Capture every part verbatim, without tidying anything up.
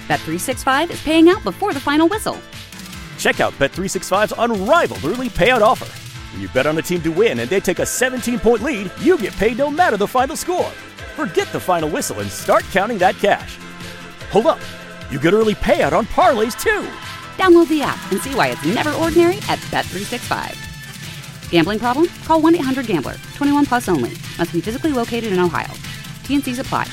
Bet three sixty-five is paying out before the final whistle. Check out Bet three sixty-five's unrivaled early payout offer. When you bet on a team to win and they take a seventeen-point lead, you get paid no matter the final score. Forget the final whistle and start counting that cash. Hold up. You get early payout on parlays, too. Download the app and see why it's never ordinary at Bet three sixty-five. Gambling problem? Call one eight hundred gambler. twenty-one plus only. Must be physically located in Ohio. T N Cs apply.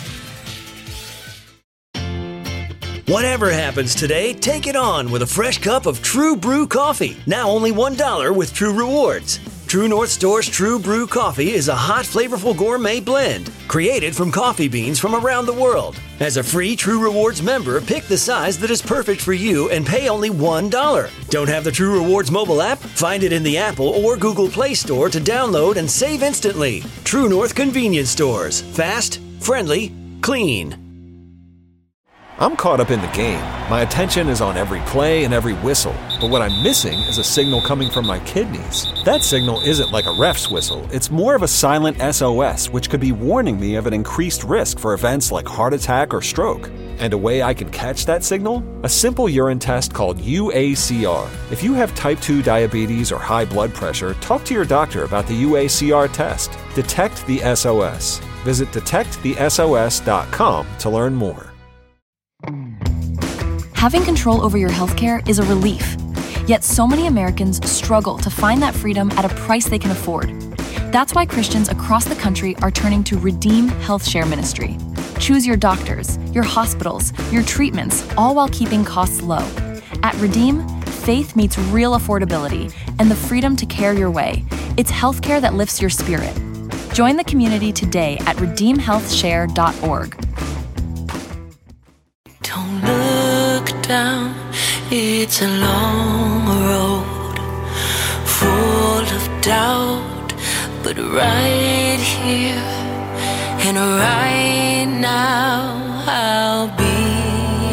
Whatever happens today, take it on with a fresh cup of True Brew coffee. Now only one dollar with True Rewards. True North Store's True Brew coffee is a hot, flavorful gourmet blend created from coffee beans from around the world. As a free True Rewards member, pick the size that is perfect for you and pay only one dollar. Don't have the True Rewards mobile app? Find it in the Apple or Google Play Store to download and save instantly. True North Convenience Stores. Fast, friendly, clean. I'm caught up in the game. My attention is on every play and every whistle. But what I'm missing is a signal coming from my kidneys. That signal isn't like a ref's whistle. It's more of a silent S O S, which could be warning me of an increased risk for events like heart attack or stroke. And a way I can catch that signal? A simple urine test called U A C R. If you have type two diabetes or high blood pressure, talk to your doctor about the U A C R test. Detect the S O S. Visit detect the S O S dot com to learn more. Having control over your healthcare is a relief. Yet so many Americans struggle to find that freedom at a price they can afford. That's why Christians across the country are turning to Redeem Health Share Ministry. Choose your doctors, your hospitals, your treatments, all while keeping costs low. At Redeem, faith meets real affordability and the freedom to care your way. It's healthcare that lifts your spirit. Join the community today at redeem health share dot org. Don't look down, it's a long road, full of doubt, but right here and right now I'll be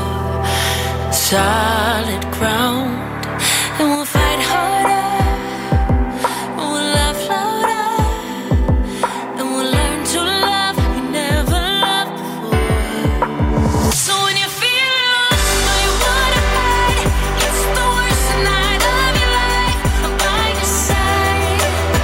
your solid ground, and we'll fight harder, and we'll laugh louder, and we'll learn to love like we never loved before. So when you feel lost or you wanna hide, it's the worst night of your life. I'm by your side,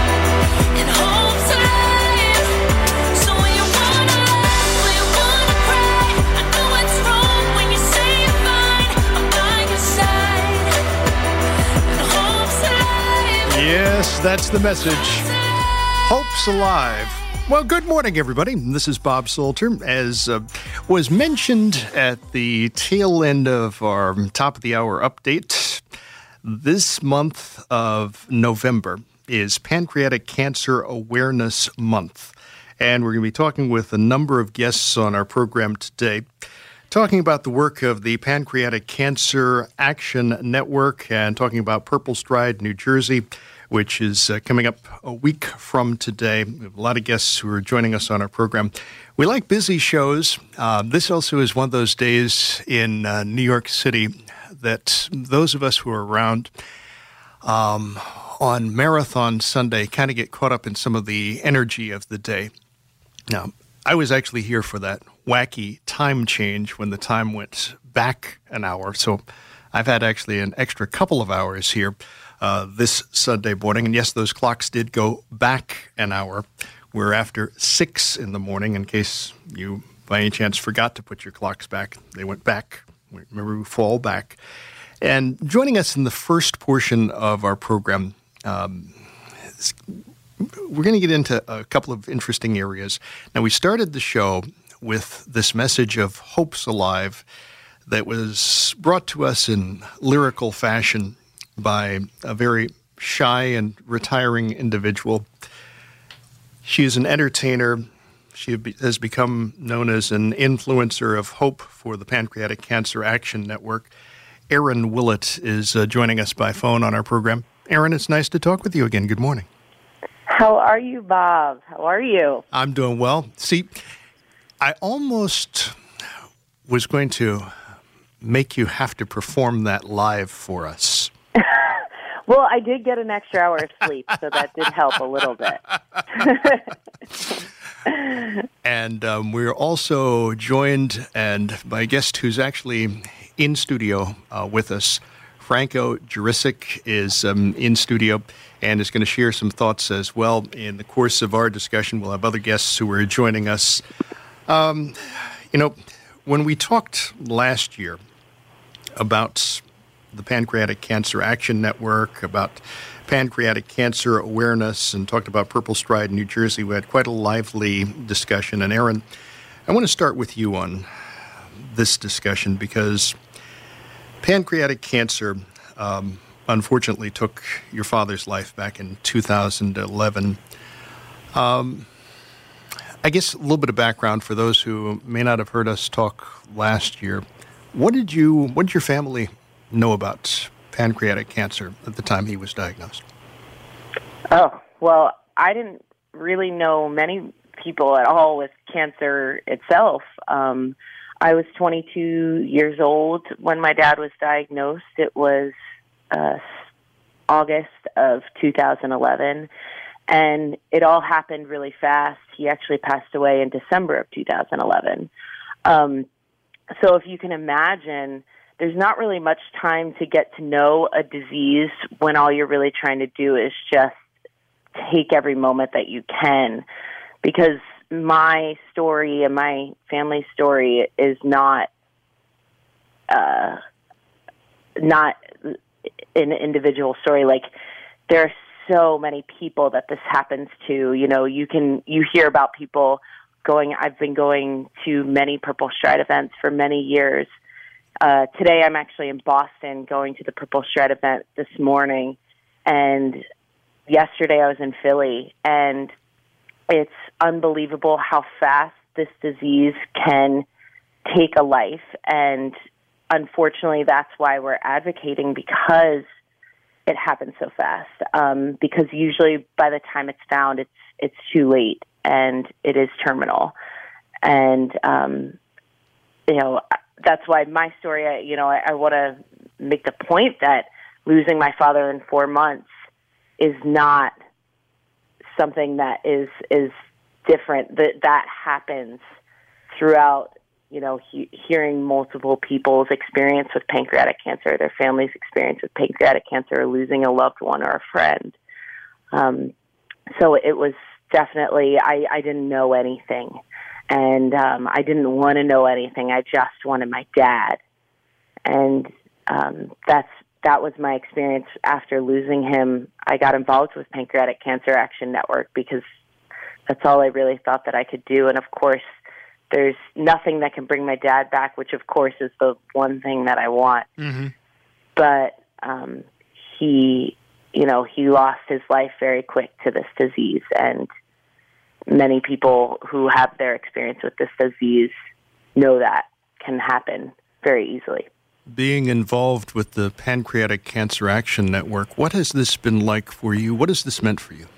and hope's alive. So when you wanna laugh, when you wanna cry, I know it's wrong when you say you're fine. I'm by your side, and hope's alive. Yes, that's the message. Hope's alive. Well, good morning, everybody. This is Bob Salter. As uh, was mentioned at the tail end of our top of the hour update, this month of November is Pancreatic Cancer Awareness Month. And we're going to be talking with a number of guests on our program today, talking about the work of the Pancreatic Cancer Action Network and talking about Purple Stride, New Jersey, which is uh, coming up a week from today. We have a lot of guests who are joining us on our program. We like busy shows. Uh, this also is one of those days in uh, New York City that those of us who are around um, on Marathon Sunday kind of get caught up in some of the energy of the day. Now, I was actually here for that wacky time change when the time went back an hour. So I've had actually an extra couple of hours here uh, this Sunday morning. And yes, those clocks did go back an hour. We're after six in the morning, in case you by any chance forgot to put your clocks back. They went back. Remember, we fall back. And joining us in the first portion of our program, um, we're going to get into a couple of interesting areas. Now, we started the show with this message of Hope's Alive that was brought to us in lyrical fashion by a very shy and retiring individual. She is an entertainer. She has become known as an influencer of hope for the Pancreatic Cancer Action Network. Erin Willett is uh, joining us by phone on our program. Erin, it's nice to talk with you again. Good morning. How are you, Bob? How are you? I'm doing well. See, I almost was going to make you have to perform that live for us. Well, I did get an extra hour of sleep, so that did help a little bit. And um, we're also joined and by a guest who's actually in studio uh, with us. Franco Jurisic is um, in studio and is going to share some thoughts as well. In the course of our discussion, we'll have other guests who are joining us. Um, you know, when we talked last year about the Pancreatic Cancer Action Network, about pancreatic cancer awareness, and talked about Purple Stride in New Jersey, we had quite a lively discussion. And Aaron, I want to start with you on this discussion because pancreatic cancer um, unfortunately took your father's life back in two thousand eleven. Um, I guess a little bit of background for those who may not have heard us talk last year. What did you, what did your family know about pancreatic cancer at the time he was diagnosed? Oh, well, I didn't really know many people at all with cancer itself. Um, I was twenty-two years old when my dad was diagnosed. It was uh, August of two thousand eleven. And it all happened really fast. He actually passed away in December of two thousand eleven. Um, so if you can imagine, there's not really much time to get to know a disease when all you're really trying to do is just take every moment that you can. Because my story and my family's story is not uh, not an individual story. Like, there are so many people that this happens to. You know, you can you hear about people going. I've been going to many Purple Stride events for many years. Uh, today, I'm actually in Boston going to the Purple Stride event this morning, and yesterday I was in Philly, and it's unbelievable how fast this disease can take a life. And unfortunately, that's why we're advocating, because it happens so fast. Um, because usually by the time it's found, it's it's too late, and it is terminal. And, um, you know, that's why my story, I, you know, I, I want to make the point that losing my father in four months is not something that is is different. That that happens throughout, you know, he, hearing multiple people's experience with pancreatic cancer, their family's experience with pancreatic cancer, or losing a loved one or a friend. Um, so it was definitely, I, I didn't know anything. And um, I didn't want to know anything. I just wanted my dad. And um, that's that was my experience after losing him. I got involved with Pancreatic Cancer Action Network because that's all I really thought that I could do. And, of course, there's nothing that can bring my dad back, which, of course, is the one thing that I want. Mm-hmm. But um, he, you know, he lost his life very quick to this disease. And many people who have their experience with this disease know that can happen very easily. Being involved with the Pancreatic Cancer Action Network, what has this been like for you? What has this meant for you?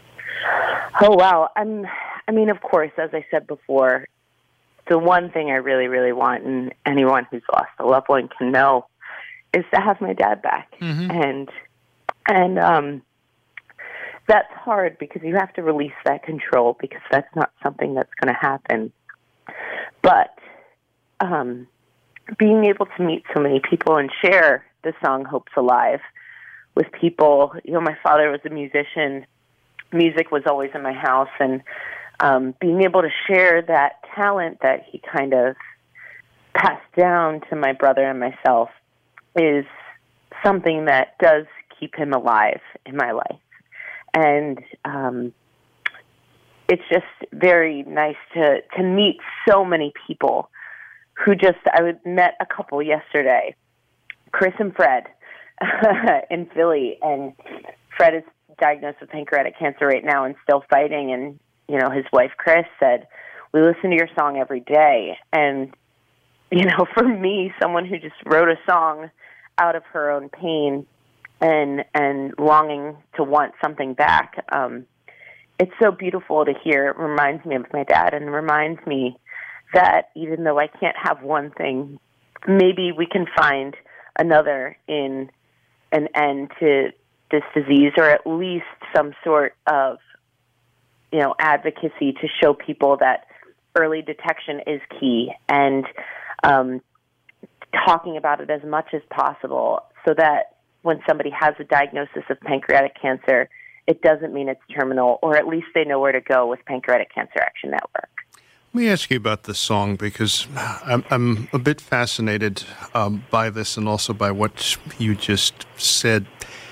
Oh, wow. I'm, I mean, of course, as I said before, the one thing I really, really want, and anyone who's lost a loved one can know, is to have my dad back. Mm-hmm. And, and, um, that's hard because you have to release that control, because that's not something that's going to happen. But um, being able to meet so many people and share the song Hope's Alive with people, you know, my father was a musician. Music was always in my house, and um, being able to share that talent that he kind of passed down to my brother and myself is something that does keep him alive in my life. And um, it's just very nice to, to meet so many people who just, I met a couple yesterday, Chris and Fred in Philly. And Fred is diagnosed with pancreatic cancer right now and still fighting. And, you know, his wife, Chris, said, we listen to your song every day. And, you know, for me, someone who just wrote a song out of her own pain and and longing to want something back, um, it's so beautiful to hear. It reminds me of my dad, and reminds me that even though I can't have one thing, maybe we can find another in an end to this disease, or at least some sort of, you know, advocacy to show people that early detection is key, and um, talking about it as much as possible so that when somebody has a diagnosis of pancreatic cancer, it doesn't mean it's terminal, or at least they know where to go with Pancreatic Cancer Action Network. Let me ask you about this song, because I'm, I'm a bit fascinated um, by this and also by what you just said.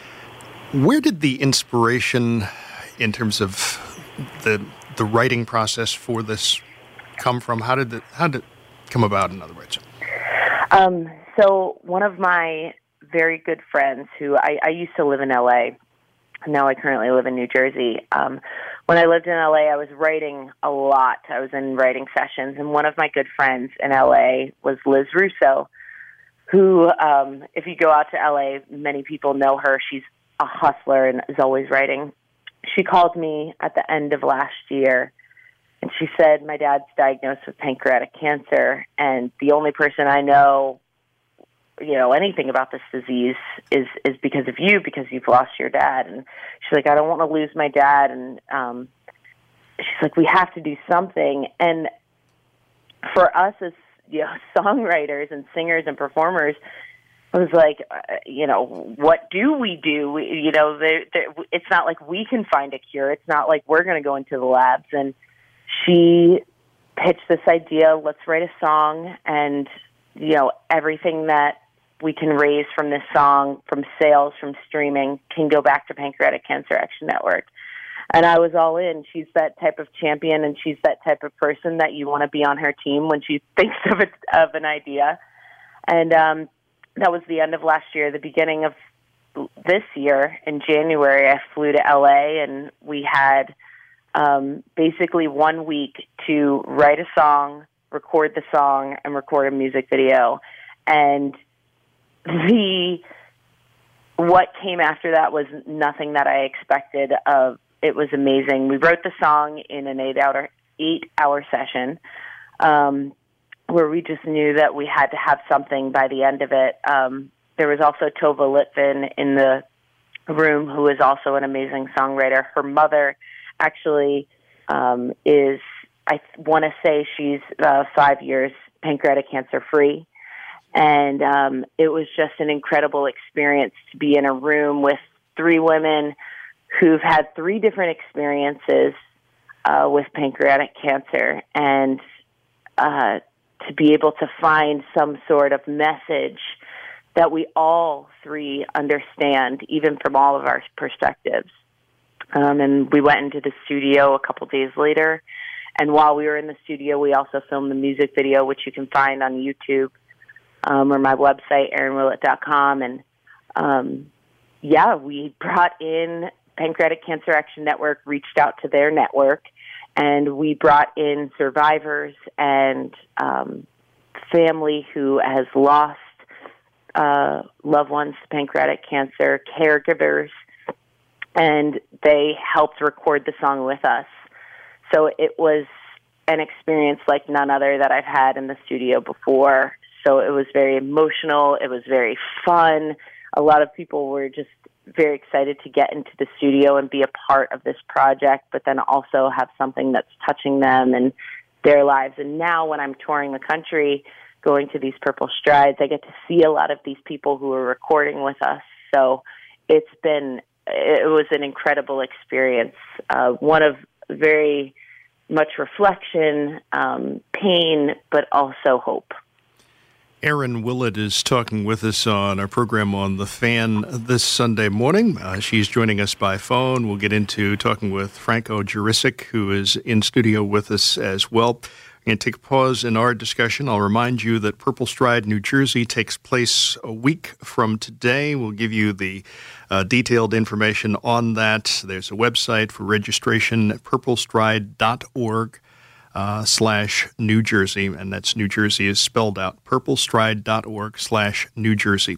Where did the inspiration in terms of the the writing process for this come from? How did it, how did it come about, in other words? Um, so one of my very good friends who I, I used to live in L A, now I currently live in New Jersey. Um, when I lived in L A, I was writing a lot. I was in writing sessions, and one of my good friends in L A was Liz Russo, who, um, if you go out to L A, many people know her. She's a hustler and is always writing. She called me at the end of last year, and she said, my dad's diagnosed with pancreatic cancer, and the only person I know, you know, anything about this disease is, is because of you, because you've lost your dad. And she's like, I don't want to lose my dad. And um, she's like, we have to do something. And for us as, you know, songwriters and singers and performers, I was like, uh, you know, what do we do? We, you know, they're, they're, it's not like we can find a cure. It's not like we're going to go into the labs. And she pitched this idea, let's write a song, and, you know, everything that we can raise from this song, from sales, from streaming, can go back to Pancreatic Cancer Action Network. And I was all in. She's that type of champion, and she's that type of person that you want to be on her team when she thinks of it, of an idea. And um, that was the end of last year. The beginning of this year, in January, I flew to L A, and we had um, basically one week to write a song, record the song, and record a music video. And the what came after that was nothing that I expected. Of it was amazing. We wrote the song in an eight-hour eight-hour session, um, where we just knew that we had to have something by the end of it. Um, there was also Tova Litvin in the room, who is also an amazing songwriter. Her mother actually um, is, I want to say she's uh, five years pancreatic cancer free. And um, it was just an incredible experience to be in a room with three women who've had three different experiences uh, with pancreatic cancer, and uh, to be able to find some sort of message that we all three understand, even from all of our perspectives. Um, and we went into the studio a couple days later, and while we were in the studio, we also filmed the music video, which you can find on YouTube. Um, or my website, Erin Willett dot com. And, um, yeah, we brought in Pancreatic Cancer Action Network, reached out to their network, and we brought in survivors and um, family who has lost uh, loved ones to pancreatic cancer, caregivers, and they helped record the song with us. So it was an experience like none other that I've had in the studio before. So it was very emotional. It was very fun. A lot of people were just very excited to get into the studio and be a part of this project, but then also have something that's touching them and their lives. And now when I'm touring the country, going to these Purple Strides, I get to see a lot of these people who are recording with us. So it's been, it was an incredible experience. Uh, one of very much reflection, um, pain, but also hope. Erin Willett is talking with us on our program on The Fan this Sunday morning. Uh, she's joining us by phone. We'll get into talking with Franco Jurisic, who is in studio with us as well. We're going to take a pause in our discussion. I'll remind you that Purple Stride, New Jersey takes place a week from today. We'll give you the uh, detailed information on that. There's a website for registration at purple stride dot org. Uh, slash New Jersey, and that's New Jersey is spelled out, purple stride dot org slash New Jersey.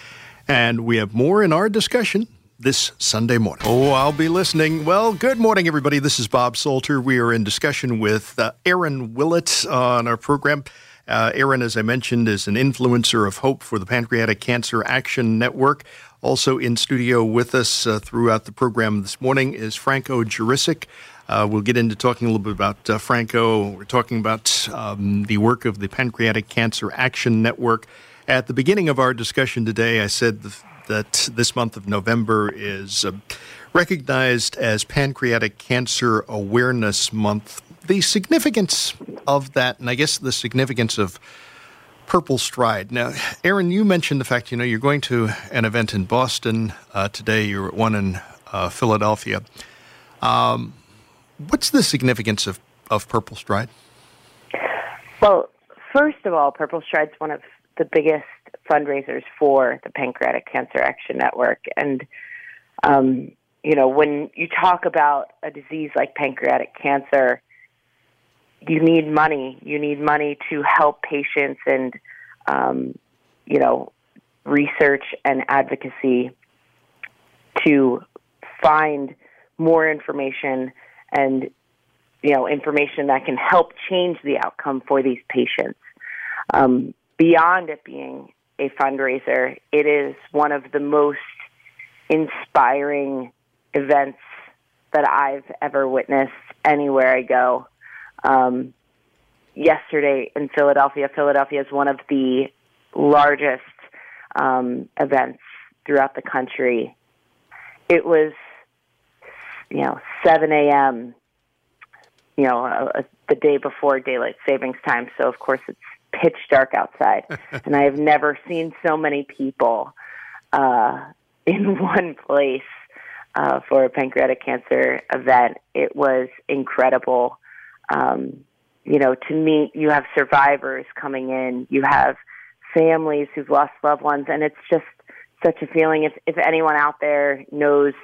And we have more in our discussion this Sunday morning. Oh, I'll be listening. Well, good morning, everybody. This is Bob Salter. We are in discussion with uh, Erin Willett on our program. Uh, Aaron, as I mentioned, is an influencer of hope for the Pancreatic Cancer Action Network. Also in studio with us uh, throughout the program this morning is Franco Jurisic. Uh, we'll get into talking a little bit about uh, Franco. We're talking about um, the work of the Pancreatic Cancer Action Network. At the beginning of our discussion today, I said th- that this month of November is uh, recognized as Pancreatic Cancer Awareness Month. The significance of that, and I guess the significance of Purple Stride. Now, Aaron, you mentioned the fact, you know, you're going to an event in Boston uh, today. You're at one in uh, Philadelphia. Um, what's the significance of, of Purple Stride? Well, first of all, Purple Stride's one of the biggest fundraisers for the Pancreatic Cancer Action Network. And, um, you know, when you talk about a disease like pancreatic cancer, you need money. You need money to help patients and, um, you know, research and advocacy to find more information and, you know, information that can help change the outcome for these patients. Um, beyond it being a fundraiser, it is one of the most inspiring events that I've ever witnessed anywhere I go. Um, yesterday in Philadelphia, Philadelphia is one of the largest um, events throughout the country. It was, you know, seven a.m., you know, uh, the day before daylight savings time. So, of course, it's pitch dark outside. And I have never seen so many people uh, in one place uh, for a pancreatic cancer event. It was incredible. Um, you know, to meet, you have survivors coming in, you have families who've lost loved ones, and it's just such a feeling. If, if anyone out there knows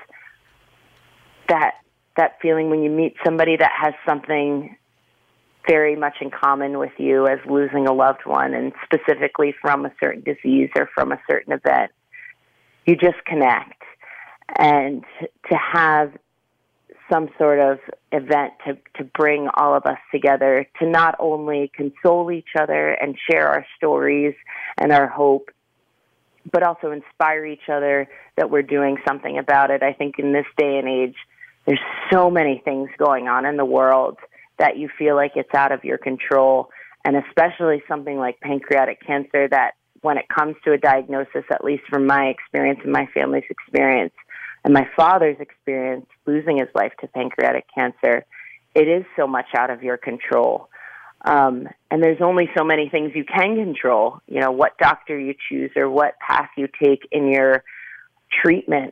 that that feeling when you meet somebody that has something very much in common with you as losing a loved one, and specifically from a certain disease or from a certain event, you just connect. And to have some sort of event to, to bring all of us together, to not only console each other and share our stories and our hope, but also inspire each other that we're doing something about it. I think in this day and age, there's so many things going on in the world that you feel like it's out of your control, and especially something like pancreatic cancer that when it comes to a diagnosis, at least from my experience and my family's experience, and my father's experience losing his life to pancreatic cancer, it is so much out of your control. Um, and there's only so many things you can control, you know, what doctor you choose or what path you take in your treatment.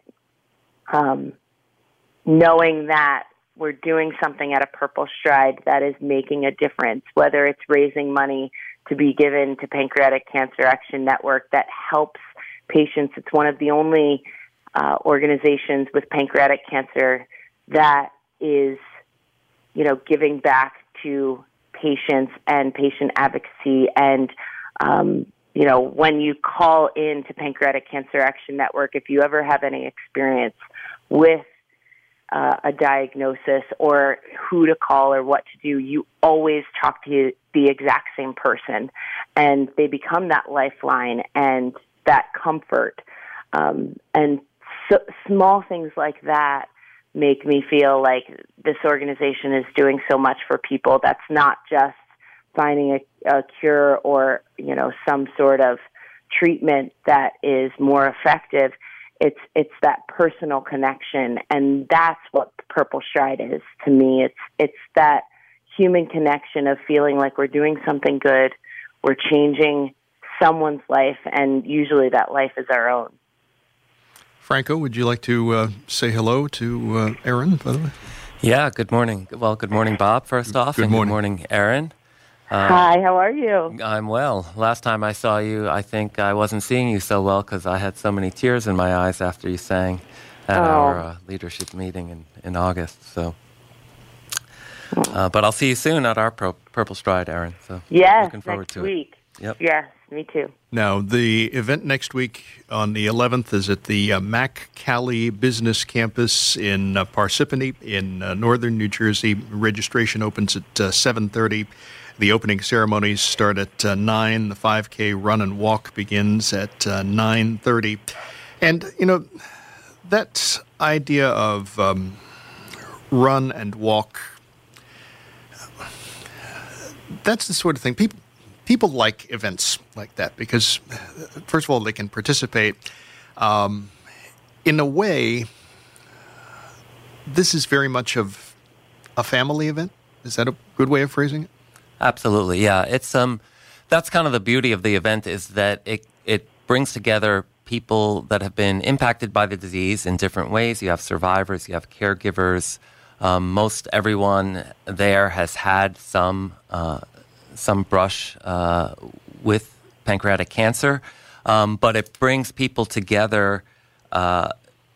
Um, knowing that we're doing something at a Purple Stride that is making a difference, whether it's raising money to be given to Pancreatic Cancer Action Network that helps patients. It's one of the only Uh, organizations with pancreatic cancer that is, you know, giving back to patients and patient advocacy. And, um, you know, when you call in to Pancreatic Cancer Action Network, if you ever have any experience with uh, a diagnosis or who to call or what to do, you always talk to the exact same person, and they become that lifeline and that comfort. Um, and So small things like that make me feel like this organization is doing so much for people. That's not just finding a, a cure or, you know, some sort of treatment that is more effective. It's it's that personal connection, and that's what Purple Stride is to me. It's it's that human connection of feeling like we're doing something good, we're changing someone's life, and usually that life is our own. Franco, would you like to uh, say hello to uh, Aaron, by the way? Yeah, good morning. Well, good morning, Bob, first off. Good and morning. Good morning, Aaron. Uh, Hi, how are you? I'm well. Last time I saw you, I think I wasn't seeing you so well because I had so many tears in my eyes after you sang at Oh. our uh, leadership meeting in, in August. So, uh, But I'll see you soon at our Pro- Purple Stride, Aaron. So Yes, looking forward next to week. it. Yep. Yes, me too. Now, the event next week on the eleventh is at the uh, Mack Cali Business Campus in uh, Parsippany in uh, northern New Jersey. Registration opens at uh, seven thirty. The opening ceremonies start at uh, nine. The five K run and walk begins at uh, nine thirty. And, you know, that idea of um, run and walk, that's the sort of thing. People, people like events like that because, first of all, they can participate. Um, in a way, this is very much of a family event. Is that a good way of phrasing it? Absolutely, yeah. It's um, that's kind of the beauty of the event is that it it brings together people that have been impacted by the disease in different ways. You have survivors, you have caregivers. Um, most everyone there has had some uh, some brush uh, with pancreatic cancer, um, but it brings people together, uh,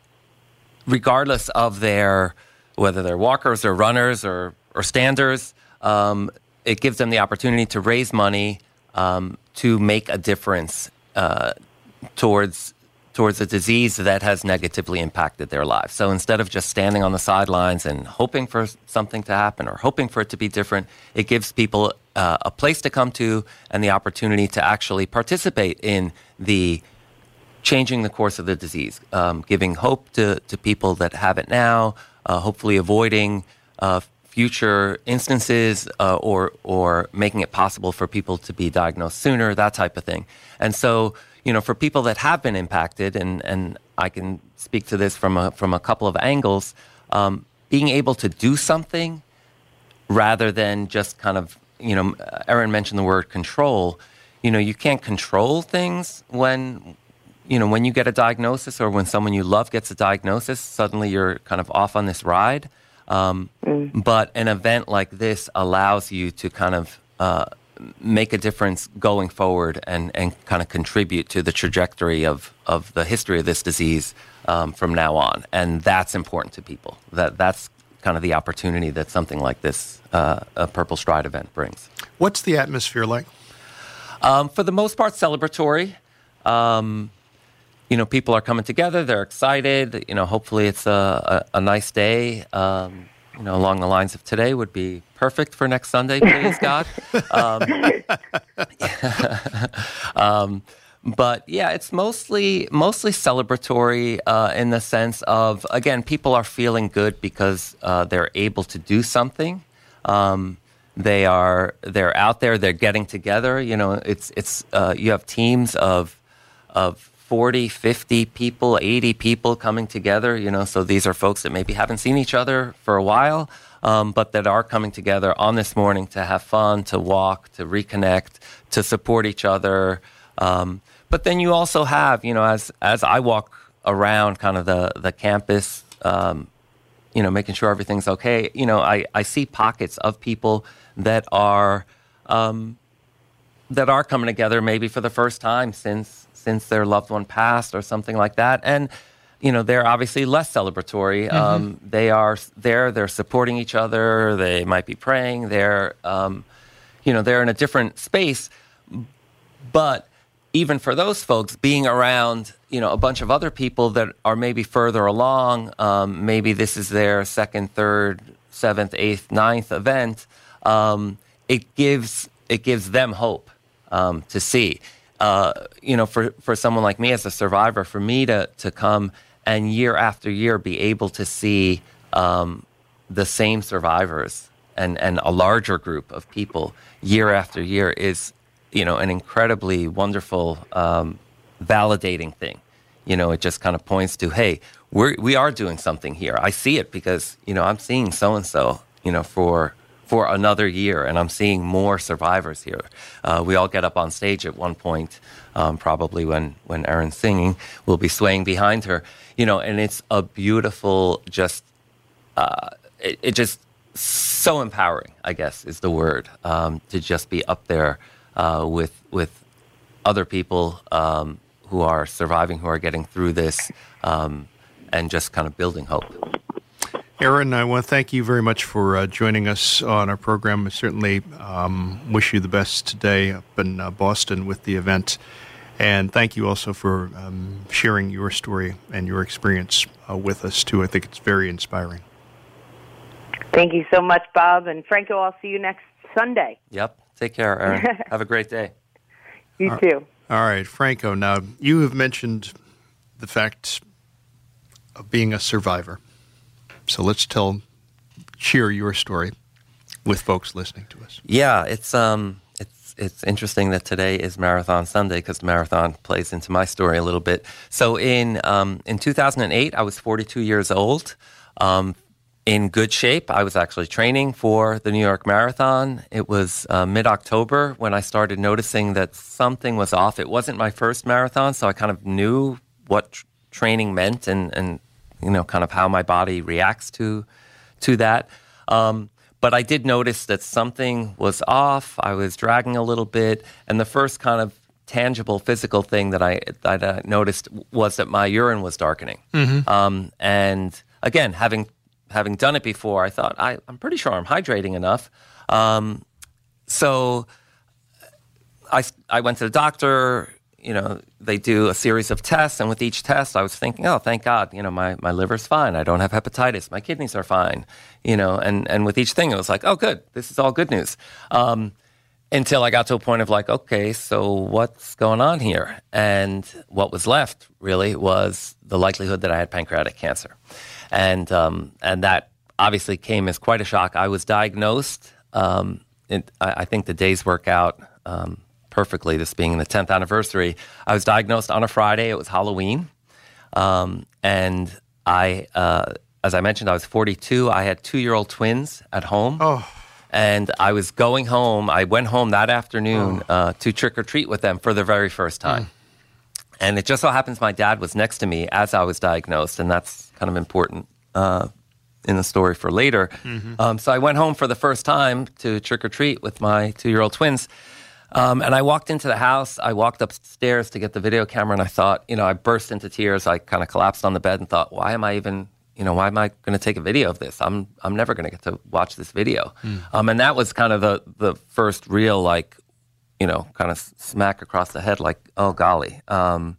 regardless of their whether they're walkers or runners or or standers. Um, it gives them the opportunity to raise money um, to make a difference uh, towards towards a disease that has negatively impacted their lives. So instead of just standing on the sidelines and hoping for something to happen or hoping for it to be different, it gives people uh, a place to come to and the opportunity to actually participate in the changing the course of the disease, um, giving hope to, to people that have it now, uh, hopefully avoiding uh, future instances uh, or or making it possible for people to be diagnosed sooner, that type of thing. And so, you know, for people that have been impacted, and, and I can speak to this from a, from a couple of angles, um, being able to do something rather than just kind of, you know, Erin mentioned the word control. You know, you can't control things when, you know, when you get a diagnosis or when someone you love gets a diagnosis, suddenly you're kind of off on this ride. Um, mm. But an event like this allows you to kind of uh, make a difference going forward and, and kind of contribute to the trajectory of, of the history of this disease um, from now on. And that's important to people. That That's kind of the opportunity that something like this, uh, a Purple Stride event brings. What's the atmosphere like? Um, for the most part, celebratory. Um, you know, people are coming together. They're excited. You know, hopefully it's a, a, a nice day. Um, you know, along the lines of today would be perfect for next Sunday, please, God. Um, um, but yeah, it's mostly mostly celebratory uh, in the sense of, again, people are feeling good because uh, they're able to do something. Um, they are they're out there. They're getting together. You know, it's it's uh, you have teams of of forty, fifty people, eighty people coming together, you know, so these are folks that maybe haven't seen each other for a while, um, but that are coming together on this morning to have fun, to walk, to reconnect, to support each other. Um, but then you also have, you know, as as I walk around kind of the, the campus, um, you know, making sure everything's okay, you know, I, I see pockets of people that are um, that are coming together maybe for the first time since since their loved one passed or something like that. And, you know, they're obviously less celebratory. Mm-hmm. Um, they are there, they're supporting each other, they might be praying, they're, um, you know, they're in a different space. But even for those folks, being around, you know, a bunch of other people that are maybe further along, um, maybe this is their second, third, seventh, eighth, ninth event, um, it gives it gives them hope um, to see. Uh, you know, for, for someone like me as a survivor, for me to, to come and year after year be able to see um, the same survivors and, and a larger group of people year after year is, you know, an incredibly wonderful, um, validating thing. You know, it just kind of points to, hey, we're, we are doing something here. I see it because, you know, I'm seeing so-and-so, you know, for... for another year, and I'm seeing more survivors here. Uh, we all get up on stage at one point, um, probably when, when Erin's singing, we'll be swaying behind her, you know, and it's a beautiful, just, uh, it, it just so empowering, I guess, is the word, um, to just be up there uh, with with other people um, who are surviving, who are getting through this, um, and just kind of building hope. Erin, I want to thank you very much for uh, joining us on our program. I certainly um, wish you the best today up in uh, Boston with the event. And thank you also for um, sharing your story and your experience uh, with us, too. I think it's very inspiring. Thank you so much, Bob. And Franco, I'll see you next Sunday. Yep. Take care, Aaron. Have a great day. You too. All right, Franco, now you have mentioned the fact of being a survivor. So let's tell, share your story with folks listening to us. Yeah, it's um, it's it's interesting that today is Marathon Sunday because the marathon plays into my story a little bit. So in um, in two thousand eight, I was forty-two years old. Um, in good shape. I was actually training for the New York Marathon. It was uh, mid-October when I started noticing that something was off. It wasn't my first marathon, so I kind of knew what tr- training meant and, and, you know, kind of how my body reacts to to that. Um, but I did notice that something was off. I was dragging a little bit, and the first kind of tangible physical thing that I, that I noticed was that my urine was darkening. Mm-hmm. Um, and again, having Having done it before, I thought, I, I'm pretty sure I'm hydrating enough. Um, so I, I went to the doctor. You know, they do a series of tests, and with each test, I was thinking, oh, thank God, you know, my, my liver's fine. I don't have hepatitis. My kidneys are fine. You know, and, and with each thing, it was like, oh, good. This is all good news. Um, until I got to a point of like, okay, so what's going on here? And what was left, really, was the likelihood that I had pancreatic cancer. And um, and that obviously came as quite a shock. I was diagnosed, um, it, I, I think the days work out um, perfectly, this being the tenth anniversary. I was diagnosed on a Friday. It was Halloween. Um, and I, uh, as I mentioned, I was forty-two. I had two-year-old twins at home. Oh. And I was going home. I went home that afternoon oh. uh, to trick-or-treat with them for the very first time. Mm. And it just so happens my dad was next to me as I was diagnosed, and that's kind of important uh, in the story for later. Mm-hmm. Um, so I went home for the first time to trick-or-treat with my two-year-old twins, um, and I walked into the house. I walked upstairs to get the video camera, and I thought, you know, I burst into tears. I kind of collapsed on the bed and thought, why am I even, you know, why am I going to take a video of this? I'm I'm never going to get to watch this video. Mm. Um, and that was kind of the, the first real, like, you know, kind of smack across the head, like, oh golly. Um,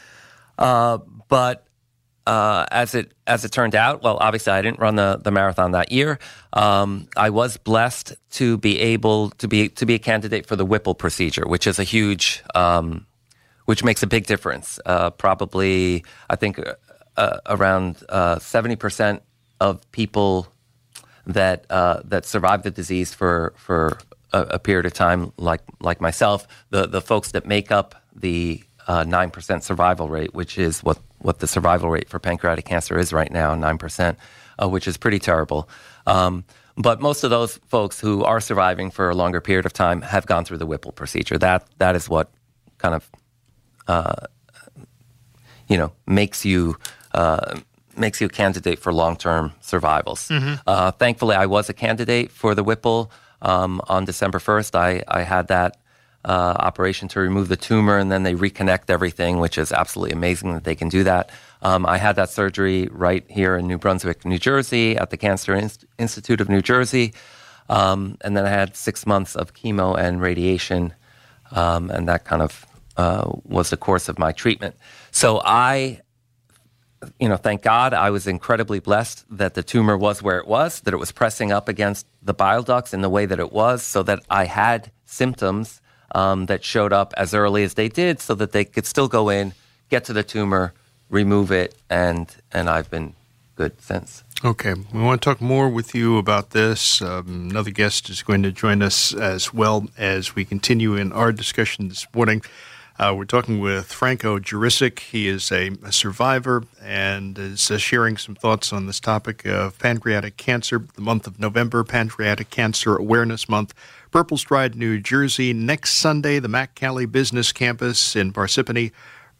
uh, but uh, as it as it turned out, well, obviously I didn't run the, the marathon that year. Um, I was blessed to be able to be to be a candidate for the Whipple procedure, which is a huge, um, which makes a big difference. Uh, probably, I think, uh, around uh, seventy percent of people that uh, that survive the disease for for A, a period of time, like like myself, the the folks that make up the uh, nine percent survival rate, which is what, what the survival rate for pancreatic cancer is right now, nine percent, uh, which is pretty terrible. Um, but most of those folks who are surviving for a longer period of time have gone through the Whipple procedure. That that is what kind of uh, you know makes you uh, makes you a candidate for long-term survivals. Mm-hmm. Uh, thankfully, I was a candidate for the Whipple. Um, on December first, I, I had that uh, operation to remove the tumor, and then they reconnect everything, which is absolutely amazing that they can do that. Um, I had that surgery right here in New Brunswick, New Jersey, at the Cancer Inst- Institute of New Jersey. Um, and then I had six months of chemo and radiation, um, and that kind of uh, was the course of my treatment. So I... You know, thank God I was incredibly blessed that the tumor was where it was, that it was pressing up against the bile ducts in the way that it was, so that I had symptoms um, that showed up as early as they did, so that they could still go in, get to the tumor, remove it, and and I've been good since. Okay, we want to talk more with you about this. Um, another guest is going to join us as well as we continue in our discussion this morning. Uh, we're talking with Franco Jurisic. He is a, a survivor and is uh, sharing some thoughts on this topic of pancreatic cancer. The month of November, Pancreatic Cancer Awareness Month. Purple Stride, New Jersey. Next Sunday, the McCallie Business Campus in Parsippany.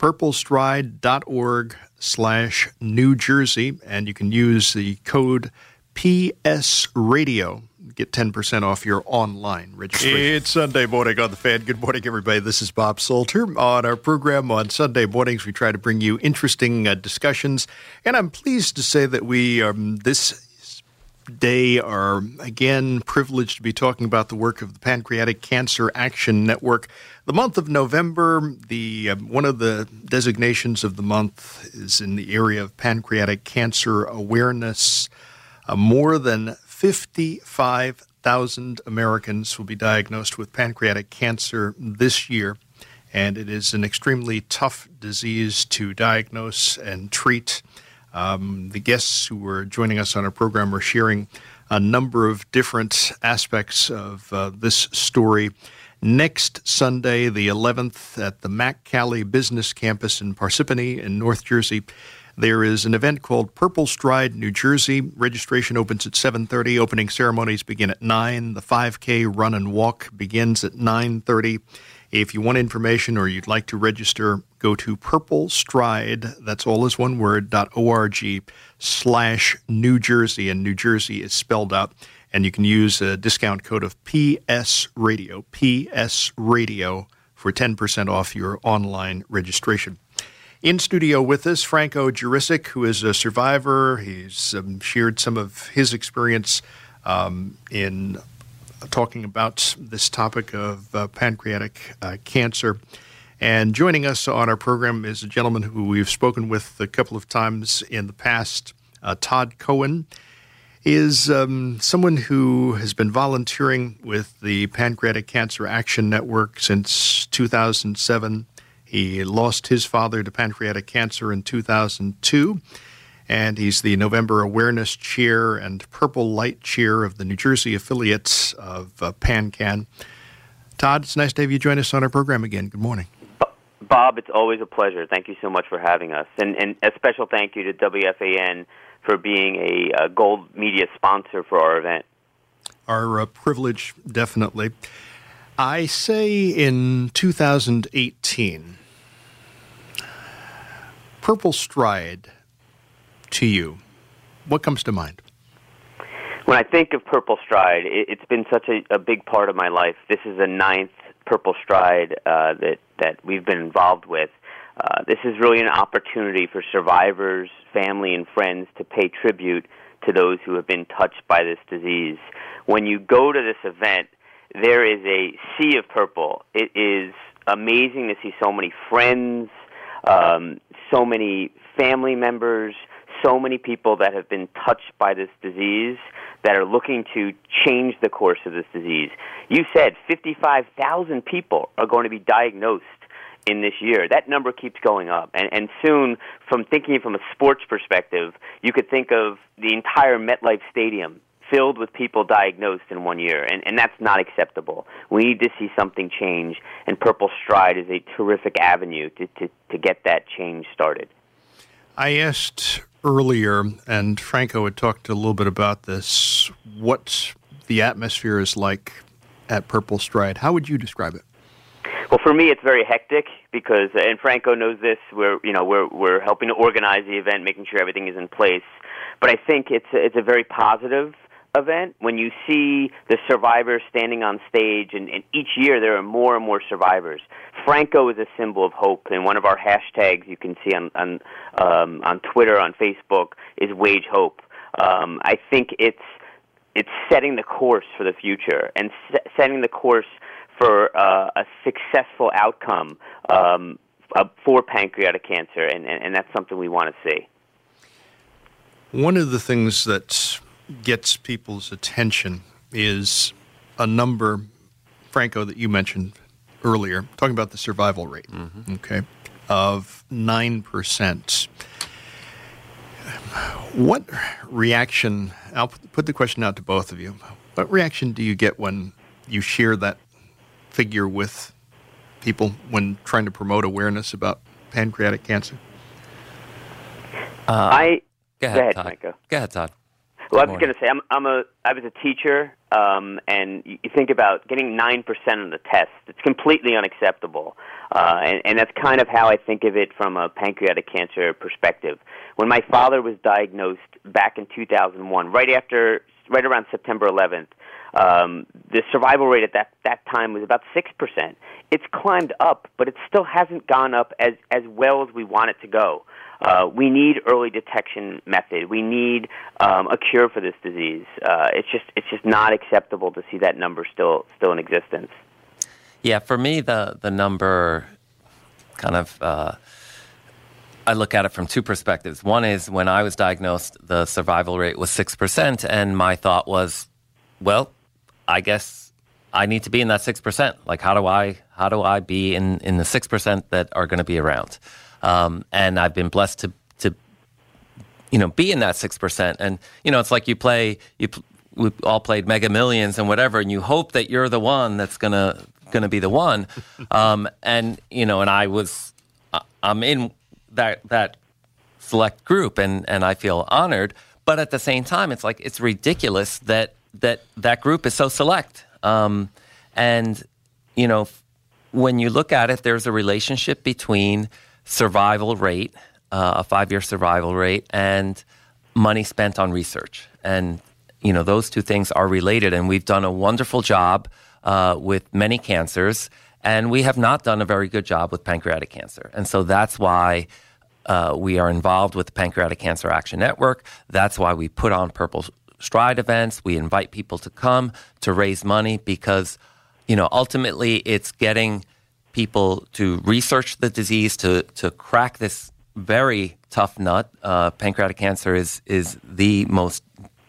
purplestride.org slash New Jersey. And you can use the code P S Radio. Get ten percent off your online registration. It's Sunday morning on The Fan. Good morning, everybody. This is Bob Salter. On our program on Sunday mornings, we try to bring you interesting uh, discussions. And I'm pleased to say that we, um, this day, are again privileged to be talking about the work of the Pancreatic Cancer Action Network. The month of November, the uh, one of the designations of the month is in the area of pancreatic cancer awareness. Uh, more than fifty-five thousand Americans will be diagnosed with pancreatic cancer this year, and it is an extremely tough disease to diagnose and treat. Um, the guests who were joining us on our program are sharing a number of different aspects of uh, this story. Next Sunday, the eleventh, at the Mack-Cali Business Campus in Parsippany in North Jersey, there is an event called Purple Stride, New Jersey. Registration opens at seven thirty. Opening ceremonies begin at nine. The five K run and walk begins at nine thirty. If you want information or you'd like to register, go to Purple Stride, that's all is one word, dot org slash New Jersey, and New Jersey is spelled out. And you can use a discount code of P S Radio, P S Radio, for ten percent off your online registration. In studio with us, Franco Jurisic, who is a survivor. He's um, shared some of his experience um, in talking about this topic of uh, pancreatic uh, cancer. And joining us on our program is a gentleman who we've spoken with a couple of times in the past, uh, Todd Cohen. Is um, someone who has been volunteering with the Pancreatic Cancer Action Network since two thousand seven. He lost his father to pancreatic cancer in two thousand two, and he's the November Awareness Chair and Purple Light Chair of the New Jersey affiliates of uh, PanCan. Todd, it's nice to have you join us on our program again. Good morning. Bob, it's always a pleasure. Thank you so much for having us. And, and a special thank you to W F A N for being a, a gold media sponsor for our event. Our uh, privilege, definitely. I say in two thousand eighteen, Purple Stride to you, what comes to mind? When I think of Purple Stride, it, it's been such a, a big part of my life. This is the ninth Purple Stride uh, that, that we've been involved with. Uh, this is really an opportunity for survivors, family, and friends to pay tribute to those who have been touched by this disease. When you go to this event, there is a sea of purple. It is amazing to see so many friends, um, so many family members, so many people that have been touched by this disease that are looking to change the course of this disease. You said fifty-five thousand people are going to be diagnosed in this year. That number keeps going up. And, and soon, from thinking from a sports perspective, you could think of the entire MetLife Stadium filled with people diagnosed in one year, and, and that's not acceptable. We need to see something change, and Purple Stride is a terrific avenue to, to, to get that change started. I asked earlier, and Franco had talked a little bit about this, what the atmosphere is like at Purple Stride. How would you describe it? Well, for me, it's very hectic because, and Franco knows this, we're, you know, we're, we're helping to organize the event, making sure everything is in place. But I think it's a, it's a very positive event. When you see the survivors standing on stage, and, and each year there are more and more survivors. Franco is a symbol of hope, and one of our hashtags you can see on on, um, on Twitter, on Facebook, is Wage Hope. Um, I think it's it's setting the course for the future and se- setting the course for uh, a successful outcome um, uh, for pancreatic cancer, and, and, and that's something we want to see. One of the things that gets people's attention is a number, Franco, that you mentioned earlier, talking about the survival rate, mm-hmm. okay, of nine percent. What reaction, I'll put the question out to both of you, what reaction do you get when you share that figure with people when trying to promote awareness about pancreatic cancer? Uh, I go ahead, go ahead, Todd. Franco. Go ahead, Todd. Well, I was going to say, I'm, I'm a, I was a teacher, um, and you think about getting nine percent on the test. It's completely unacceptable, uh, and, and that's kind of how I think of it from a pancreatic cancer perspective. When my father was diagnosed back in two thousand one, right after, right around September eleventh, um, the survival rate at that, that time was about six percent. It's climbed up, but it still hasn't gone up as, as well as we want it to go. Uh, we need early detection method. We need um, a cure for this disease. Uh, it's just it's just not acceptable to see that number still still in existence. Yeah, for me, the the number kind of uh, I look at it from two perspectives. One is when I was diagnosed, the survival rate was six percent, and my thought was, well, I guess I need to be in that six percent. Like, how do I how do I be in, in the six percent that are going to be around? Um, and I've been blessed to to you know be in that six percent. And you know, it's like you play you we all played Mega Millions and whatever, and you hope that you're the one that's gonna gonna be the one. Um, and you know, and I was I'm in that that select group, and and I feel honored. But at the same time, it's like it's ridiculous that that that group is so select. Um, and, you know, when you look at it, there's a relationship between survival rate, uh, a five-year survival rate, and money spent on research. And, you know, those two things are related. And we've done a wonderful job uh, with many cancers, and we have not done a very good job with pancreatic cancer. And so that's why uh, we are involved with the Pancreatic Cancer Action Network. That's why we put on Purple Stride events. We invite people to come to raise money because, you know, ultimately it's getting people to research the disease, to to crack this very tough nut. Uh, pancreatic cancer is is the most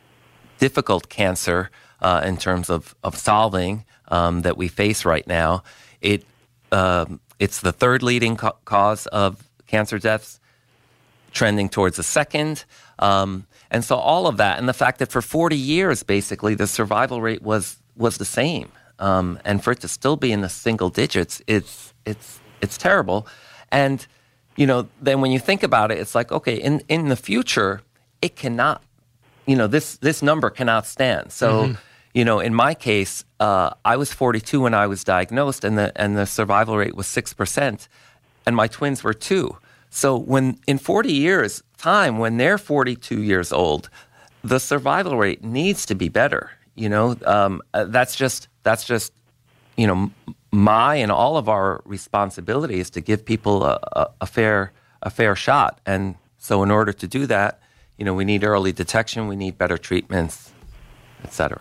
difficult cancer uh, in terms of of solving um, that we face right now. It um, it's the third leading ca- cause of cancer deaths, trending towards the second. Um, And so all of that, and the fact that for forty years, basically, the survival rate was was the same, um, and for it to still be in the single digits, it's it's it's terrible. And you know, then when you think about it, it's like, okay, in, in the future, it cannot, you know, this this number cannot stand. So, mm-hmm. you know, in my case, uh, I was forty-two when I was diagnosed, and the and the survival rate was six percent, and my twins were two. So when in forty years time, when they're forty-two years old, the survival rate needs to be better. You know, um, that's just that's just you know my and all of our responsibility is to give people a, a, a fair a fair shot. And so in order to do that, you know, we need early detection, we need better treatments, et cetera.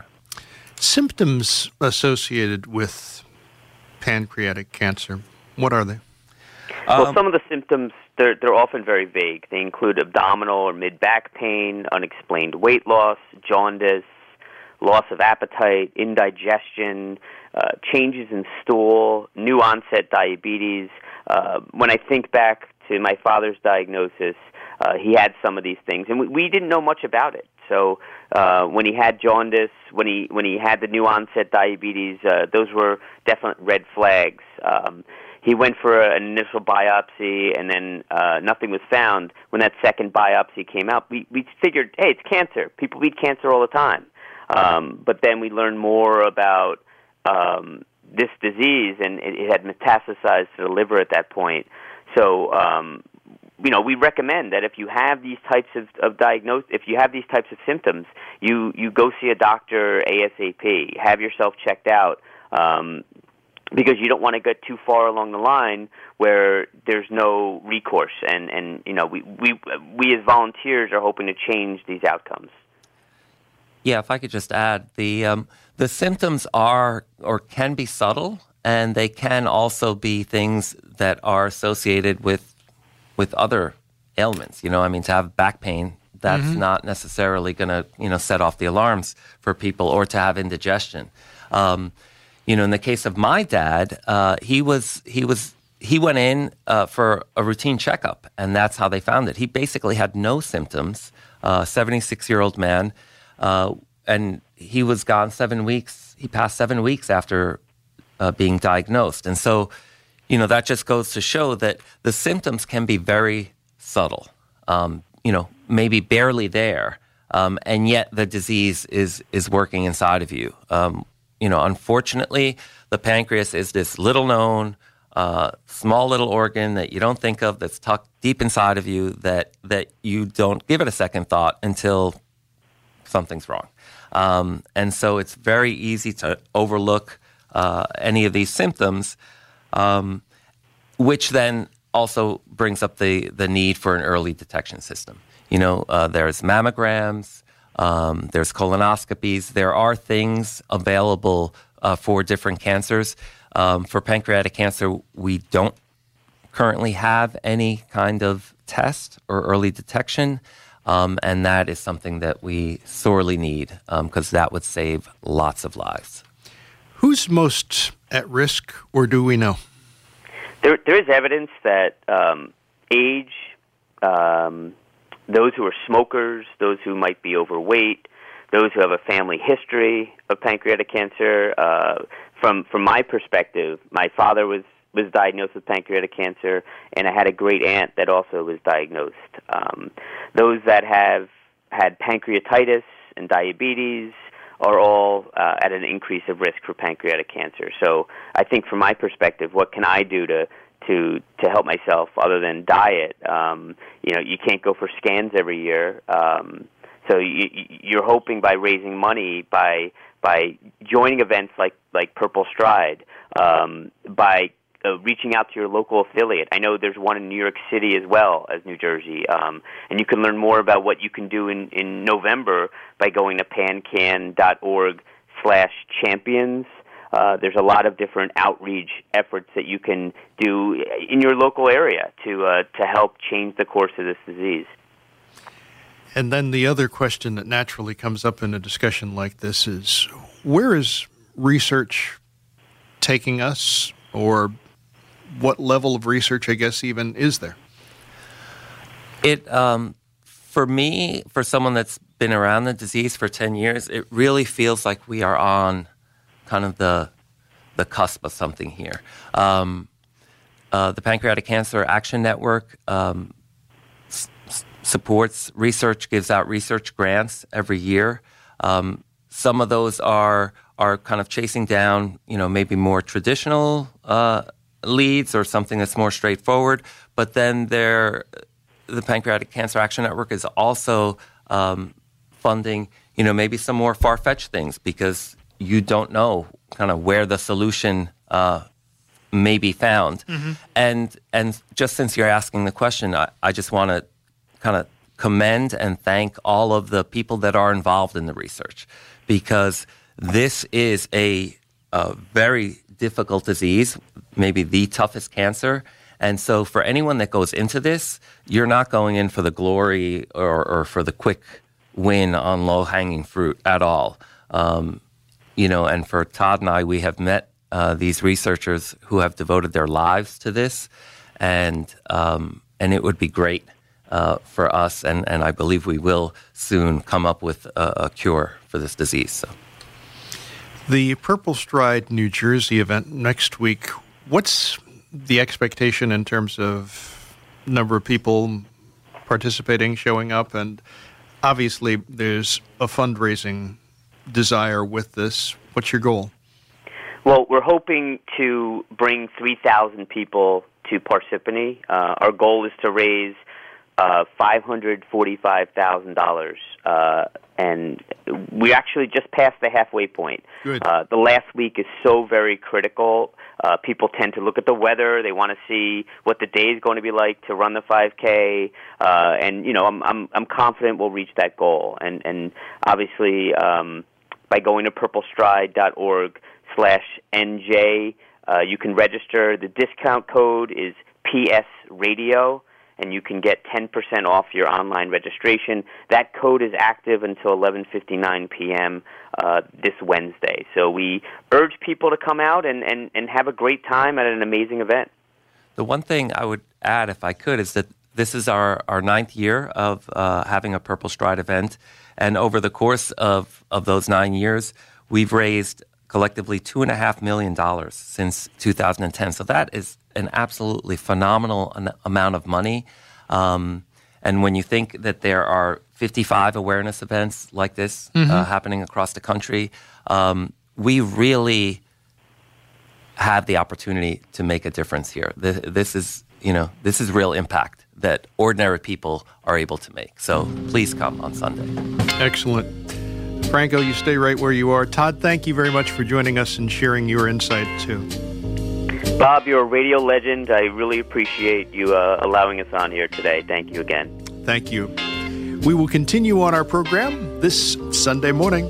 Symptoms associated with pancreatic cancer, what are they? Well, Um, some of the symptoms, they're, they're often very vague. They include abdominal or mid-back pain, unexplained weight loss, jaundice, loss of appetite, indigestion, uh, changes in stool, new onset diabetes. Uh, when I think back to my father's diagnosis, uh, he had some of these things, and we, we didn't know much about it. So uh, when he had jaundice, when he when he had the new onset diabetes, uh, those were definite red flags. Um, He went for an initial biopsy, and then uh, nothing was found. When that second biopsy came out, we, we figured, hey, it's cancer. People beat cancer all the time. Um, but then we learned more about um, this disease, and it, it had metastasized to the liver at that point. So, um, you know, we recommend that if you have these types of, of diagnosis, if you have these types of symptoms, you, you go see a doctor ASAP. Have yourself checked out. Um, Because you don't want to get too far along the line where there's no recourse, and, and you know we, we we as volunteers are hoping to change these outcomes. Yeah, if I could just add, the um, the symptoms are or can be subtle, and they can also be things that are associated with with other ailments. You know, I mean, to have back pain, that's mm-hmm. not necessarily going to you know set off the alarms for people, or to have indigestion. Um, You know, in the case of my dad, uh, he was he was he went in uh, for a routine checkup, and that's how they found it. He basically had no symptoms. Uh, seventy-six-year-old man, uh, and he was gone seven weeks. He passed seven weeks after uh, being diagnosed, and so, you know, that just goes to show that the symptoms can be very subtle. Um, you know, maybe barely there, um, and yet the disease is is working inside of you. Um, You know, unfortunately, the pancreas is this little-known, uh, small little organ that you don't think of, that's tucked deep inside of you, that that you don't give it a second thought until something's wrong. Um, and so it's very easy to overlook uh, any of these symptoms, um, which then also brings up the, the need for an early detection system. You know, uh, there's mammograms, Um, there's colonoscopies. There are things available uh, for different cancers. Um, for pancreatic cancer, we don't currently have any kind of test or early detection. Um, and that is something that we sorely need because um, that would save lots of lives. Who's most at risk, or do we know? There, there is evidence that um, age, um, those who are smokers, those who might be overweight, those who have a family history of pancreatic cancer. Uh, from from my perspective, my father was, was diagnosed with pancreatic cancer, and I had a great aunt that also was diagnosed. Um, those that have had pancreatitis and diabetes are all uh, at an increase of risk for pancreatic cancer. So I think from my perspective, what can I do to to to help myself other than diet? Um, you know, you can't go for scans every year. Um, so you, you're hoping by raising money, by by joining events like, like Purple Stride, um, by uh, reaching out to your local affiliate. I know there's one in New York City as well as New Jersey, um, and you can learn more about what you can do in, in November by going to pancan.org slash champions. Uh, there's a lot of different outreach efforts that you can do in your local area to uh, to help change the course of this disease. And then the other question that naturally comes up in a discussion like this is, where is research taking us, or what level of research, I guess, even is there? It, um, for me, for someone that's been around the disease for ten years, it really feels like we are on kind of the the cusp of something here. Um, uh, the Pancreatic Cancer Action Network um, s- supports research, gives out research grants every year. Um, some of those are are kind of chasing down, you know, maybe more traditional uh, leads or something that's more straightforward. But then there, the Pancreatic Cancer Action Network is also um, funding, you know, maybe some more far-fetched things because you don't know kind of where the solution uh, may be found. Mm-hmm. And and just since you're asking the question, I, I just want to kind of commend and thank all of the people that are involved in the research, because this is a, a very difficult disease, maybe the toughest cancer. And so for anyone that goes into this, you're not going in for the glory or, or for the quick win on low-hanging fruit at all. Um, You know, and for Todd and I, we have met uh, these researchers who have devoted their lives to this, and um, and it would be great uh, for us, and, and I believe we will soon come up with a, a cure for this disease. So, the Purple Stride New Jersey event next week, what's the expectation in terms of number of people participating, showing up? And obviously there's a fundraising desire with this. What's your goal? Well, we're hoping to bring three thousand people to Parsippany. Uh, our goal is to raise uh, five hundred forty-five thousand dollars, uh, and we actually just passed the halfway point. Good. Uh, the last week is so very critical. Uh, people tend to look at the weather. They want to see what the day is going to be like to run the five K, uh, and you know, I'm I'm I'm confident we'll reach that goal. And and obviously, um, by going to purplestride.org slash NJ, uh, you can register. The discount code is P S Radio, and you can get ten percent off your online registration. That code is active until eleven fifty-nine p.m. Uh, this Wednesday. So we urge people to come out and, and, and have a great time at an amazing event. The one thing I would add, if I could, is that this is our, our ninth year of uh, having a Purple Stride event. And over the course of, of those nine years, we've raised collectively two and a half million dollars since two thousand ten. So that is an absolutely phenomenal an- amount of money. Um, and when you think that there are fifty-five awareness events like this mm-hmm. uh, happening across the country, um, we really have the opportunity to make a difference here. This, this is, you know, this is real impact that ordinary people are able to make. So please come on Sunday. Excellent. Franco, you stay right where you are. Todd, thank you very much for joining us and sharing your insight, too. Bob, you're a radio legend. I really appreciate you uh, allowing us on here today. Thank you again. Thank you. We will continue on our program this Sunday morning.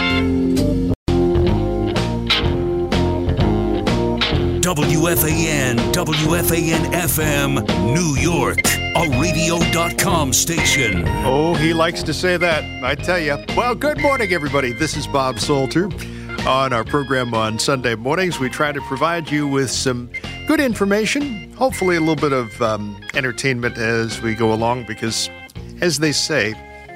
W F A N ten W F A N F M, New York, a radio dot com station. Oh, he likes to say that, I tell you. Well, good morning, everybody. This is Bob Salter. On our program on Sunday mornings, we try to provide you with some good information, hopefully a little bit of um, entertainment as we go along, because, as they say,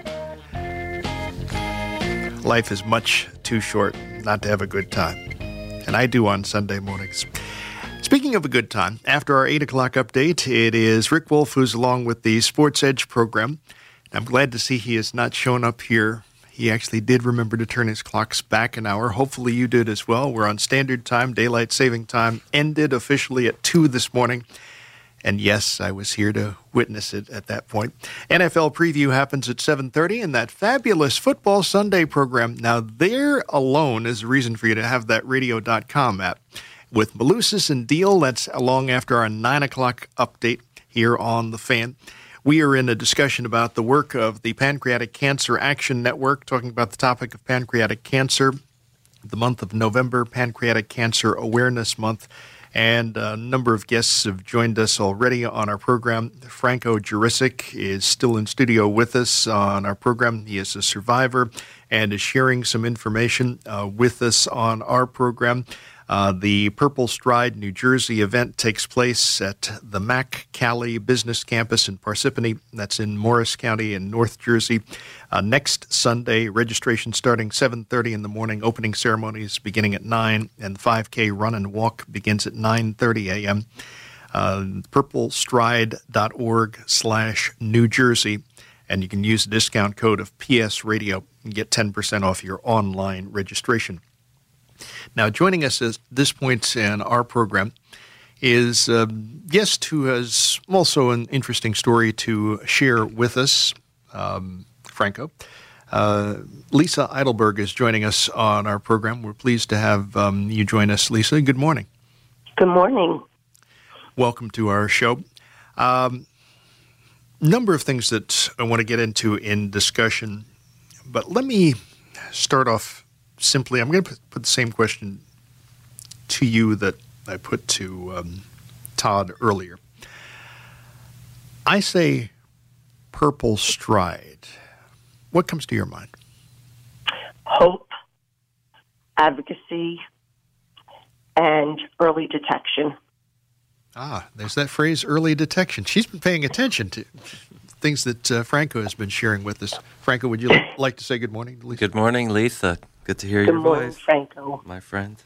life is much too short not to have a good time. And I do on Sunday mornings. Speaking of a good time, after our eight o'clock update, it is Rick Wolf who's along with the Sports Edge program. I'm glad to see he has not shown up here. He actually did remember to turn his clocks back an hour. Hopefully you did as well. We're on standard time. Daylight saving time ended officially at two this morning. And yes, I was here to witness it at that point. N F L preview happens at seven thirty, and that fabulous Football Sunday program. Now, there alone is a reason for you to have that radio dot com app. With Malusis and Deal, that's along after our nine o'clock update here on The Fan. We are in a discussion about the work of the Pancreatic Cancer Action Network, talking about the topic of pancreatic cancer, the month of November, Pancreatic Cancer Awareness Month. And a number of guests have joined us already on our program. Franco Jurisic is still in studio with us on our program. He is a survivor and is sharing some information uh, with us on our program. Uh, the Purple Stride, New Jersey event takes place at the Mac Cali Business Campus in Parsippany. That's in Morris County in North Jersey. Uh, next Sunday, registration starting seven thirty in the morning. Opening ceremonies beginning at nine, and the five K run and walk begins at nine thirty a.m. Uh, purplestride.org slash New Jersey. And you can use the discount code of P S Radio and get ten percent off your online registration. Now, joining us at this point in our program is a guest who has also an interesting story to share with us, um, Franco. Uh, Lisa Eidelberg is joining us on our program. We're pleased to have um, you join us, Lisa. Good morning. Good morning. Welcome to our show. Um, number of things that I want to get into in discussion, but let me start off simply. I'm going to put the same question to you that I put to um, Todd earlier. I say Purple Stride. What comes to your mind? Hope, advocacy, and early detection. Ah, there's that phrase, early detection. She's been paying attention to things that uh, Franco has been sharing with us. Franco, would you like to say good morning to Lisa? Good morning, Lisa. Good to hear Good your morning, voice, Franco. my friend.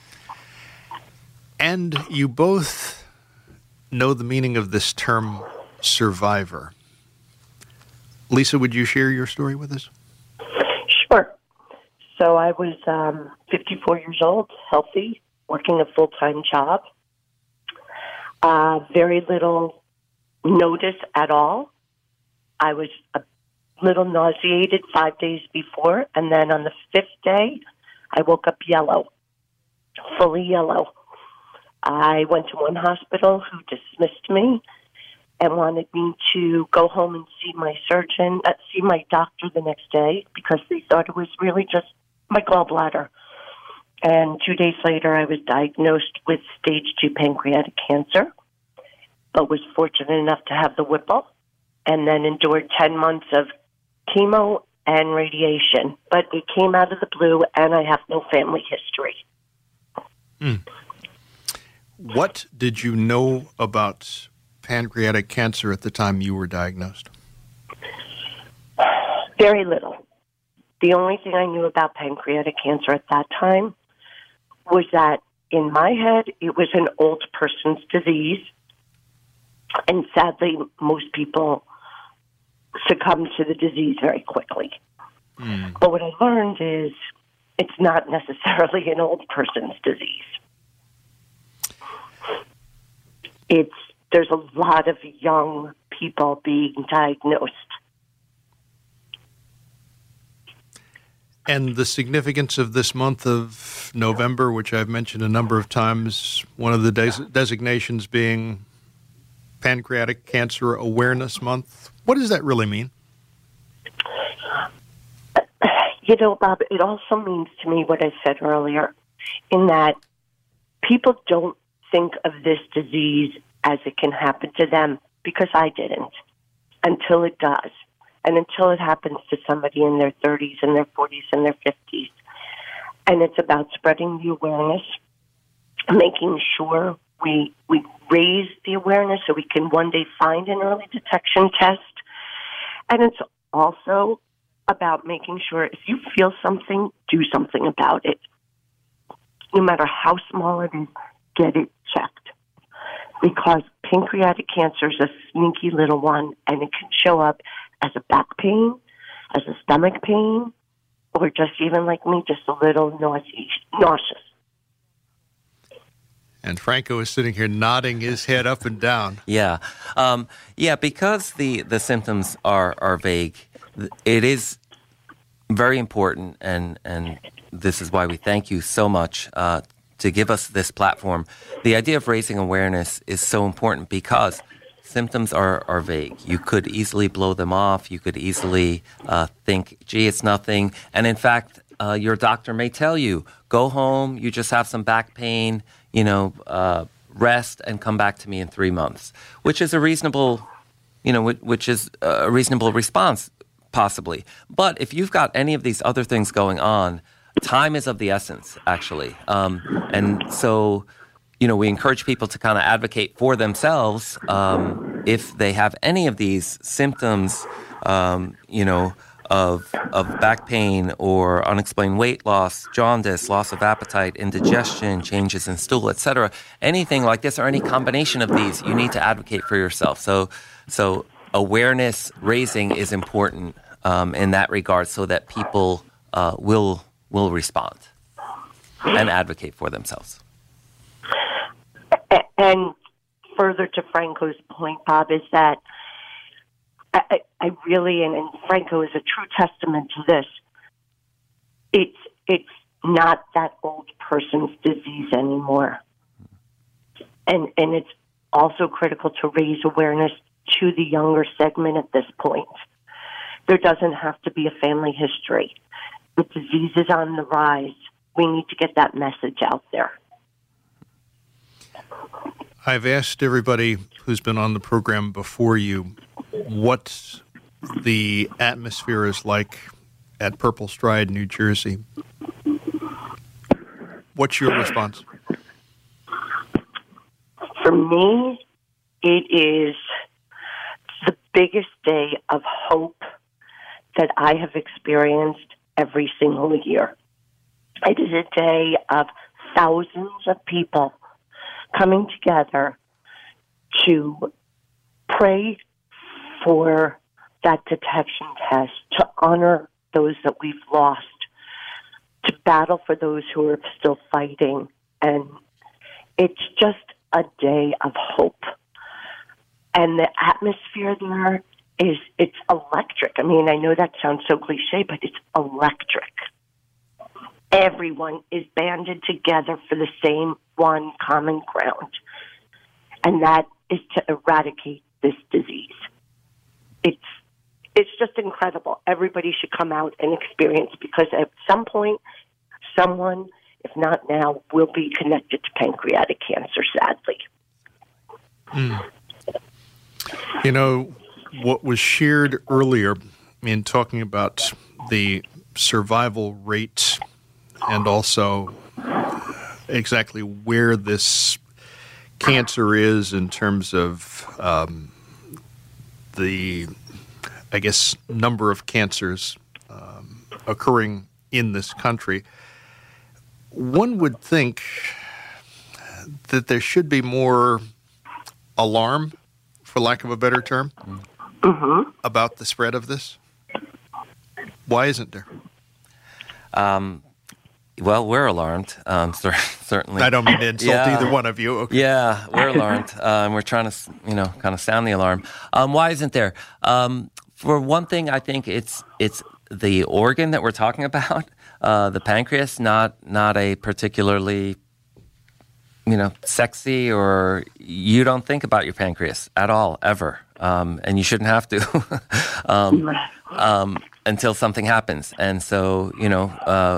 And you both know the meaning of this term, survivor. Lisa, would you share your story with us? Sure. So I was um, fifty-four years old, healthy, working a full-time job. Uh, very little notice at all. I was a little nauseated five days before, and then on the fifth day, I woke up yellow, fully yellow. I went to one hospital who dismissed me and wanted me to go home and see my surgeon, uh, see my doctor the next day, because they thought it was really just my gallbladder. And two days later, I was diagnosed with stage two pancreatic cancer, but was fortunate enough to have the Whipple, and then endured ten months of chemo and radiation. But it came out of the blue, and I have no family history. Mm. What did you know about pancreatic cancer at the time you were diagnosed? Very little. The only thing I knew about pancreatic cancer at that time was that in my head, it was an old person's disease. And sadly, most people succumb to the disease very quickly. Mm. But what I learned is it's not necessarily an old person's disease. It's there's a lot of young people being diagnosed. And the significance of this month of November, which I've mentioned a number of times, one of the des- designations being Pancreatic Cancer Awareness Month. What does that really mean? You know, Bob, it also means to me what I said earlier, in that people don't think of this disease as it can happen to them, because I didn't, until it does. And until it happens to somebody in their thirties and their forties and their fifties. And it's about spreading the awareness, making sure we we raise the awareness so we can one day find an early detection test. And it's also about making sure if you feel something, do something about it. No matter how small it is, get it checked. Because pancreatic cancer is a sneaky little one, and it can show up as a back pain, as a stomach pain, or just even like me, just a little nauseous. And Franco is sitting here nodding his head up and down. Yeah. Um, yeah, because the, the symptoms are, are vague, it is very important, and, and this is why we thank you so much uh, to give us this platform. The idea of raising awareness is so important because symptoms are, are vague. You could easily blow them off. You could easily uh, think, gee, it's nothing. And in fact, uh, your doctor may tell you, go home, you just have some back pain, you know, uh, rest and come back to me in three months, which is a reasonable, you know, which is a reasonable response, possibly. But if you've got any of these other things going on, time is of the essence, actually. Um, and so, you know, we encourage people to kind of advocate for themselves um, if they have any of these symptoms, um, you know, of of back pain or unexplained weight loss, jaundice, loss of appetite, indigestion, changes in stool, et cetera. Anything like this or any combination of these, you need to advocate for yourself. So, so awareness raising is important um, in that regard, so that people uh, will will respond and advocate for themselves. And further to Franco's point, Bob, is that I, I really, and, and Franco is a true testament to this, it's, it's not that old person's disease anymore. And, and it's also critical to raise awareness to the younger segment at this point. There doesn't have to be a family history. The disease is on the rise. We need to get that message out there. I've asked everybody who's been on the program before you what the atmosphere is like at Purple Stride, New Jersey. What's your response? For me, it is the biggest day of hope that I have experienced every single year. It is a day of thousands of people coming together to pray for that detection test, to honor those that we've lost, to battle for those who are still fighting. And it's just a day of hope. And the atmosphere there is, it's electric. I mean, I know that sounds so cliche, but it's electric. Everyone is banded together for the same one common ground, and that is to eradicate this disease. It's it's just incredible. Everybody should come out and experience, because at some point, someone, if not now, will be connected to pancreatic cancer, sadly. Mm. You know, what was shared earlier in talking about the survival rates and also exactly where this cancer is in terms of um, the, I guess, number of cancers um, occurring in this country, one would think that there should be more alarm, for lack of a better term, mm-hmm. about the spread of this. Why isn't there? Um, well, we're alarmed, um, certainly. I don't mean to insult yeah. either one of you. Okay. Yeah, we're alarmed, uh, and we're trying to, you know, kind of sound the alarm. Um, why isn't there? Um, for one thing, I think it's it's the organ that we're talking about, uh, the pancreas, not not a particularly, you know, sexy, or you don't think about your pancreas at all, ever, um, and you shouldn't have to um, um, until something happens. And so, you know, uh,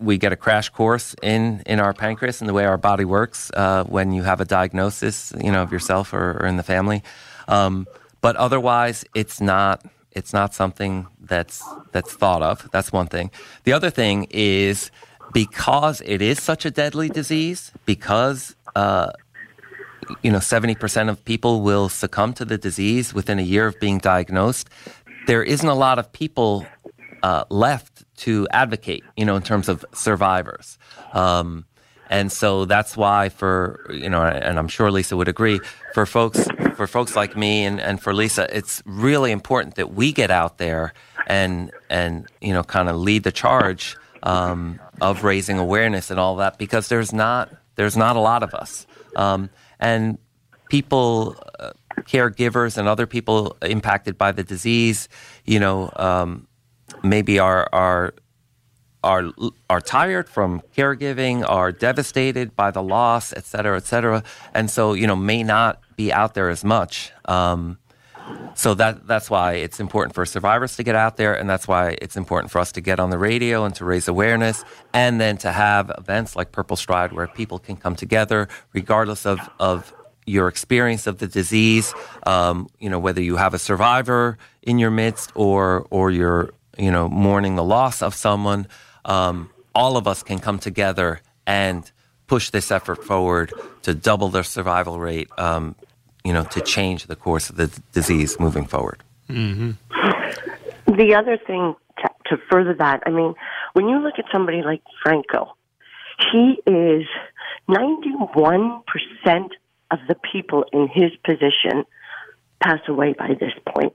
we get a crash course in, in our pancreas and the way our body works uh, when you have a diagnosis, you know, of yourself or, or in the family. Um, but otherwise, it's not it's not something that's that's thought of. That's one thing. The other thing is because it is such a deadly disease, because uh, you know seventy percent of people will succumb to the disease within a year of being diagnosed. There isn't a lot of people uh, left to advocate, you know, in terms of survivors. Um, and so that's why for, you know, and I'm sure Lisa would agree, for folks for folks like me and, and for Lisa, it's really important that we get out there and, and you know, kind of lead the charge um, of raising awareness and all that, because there's not, there's not a lot of us. Um, and people, uh, caregivers and other people impacted by the disease, you know, um, maybe are are are are tired from caregiving, are devastated by the loss, et cetera, et cetera, and so you know may not be out there as much. Um, so that that's why it's important for survivors to get out there, and that's why it's important for us to get on the radio and to raise awareness, and then to have events like Purple Stride where people can come together, regardless of of your experience of the disease. Um, you know, whether you have a survivor in your midst or or you're you know, mourning the loss of someone, um, all of us can come together and push this effort forward to double their survival rate, um, you know, to change the course of the d- disease moving forward. Mm-hmm. The other thing to, to further that, I mean, when you look at somebody like Franco, he is ninety-one percent of the people in his position pass away by this point.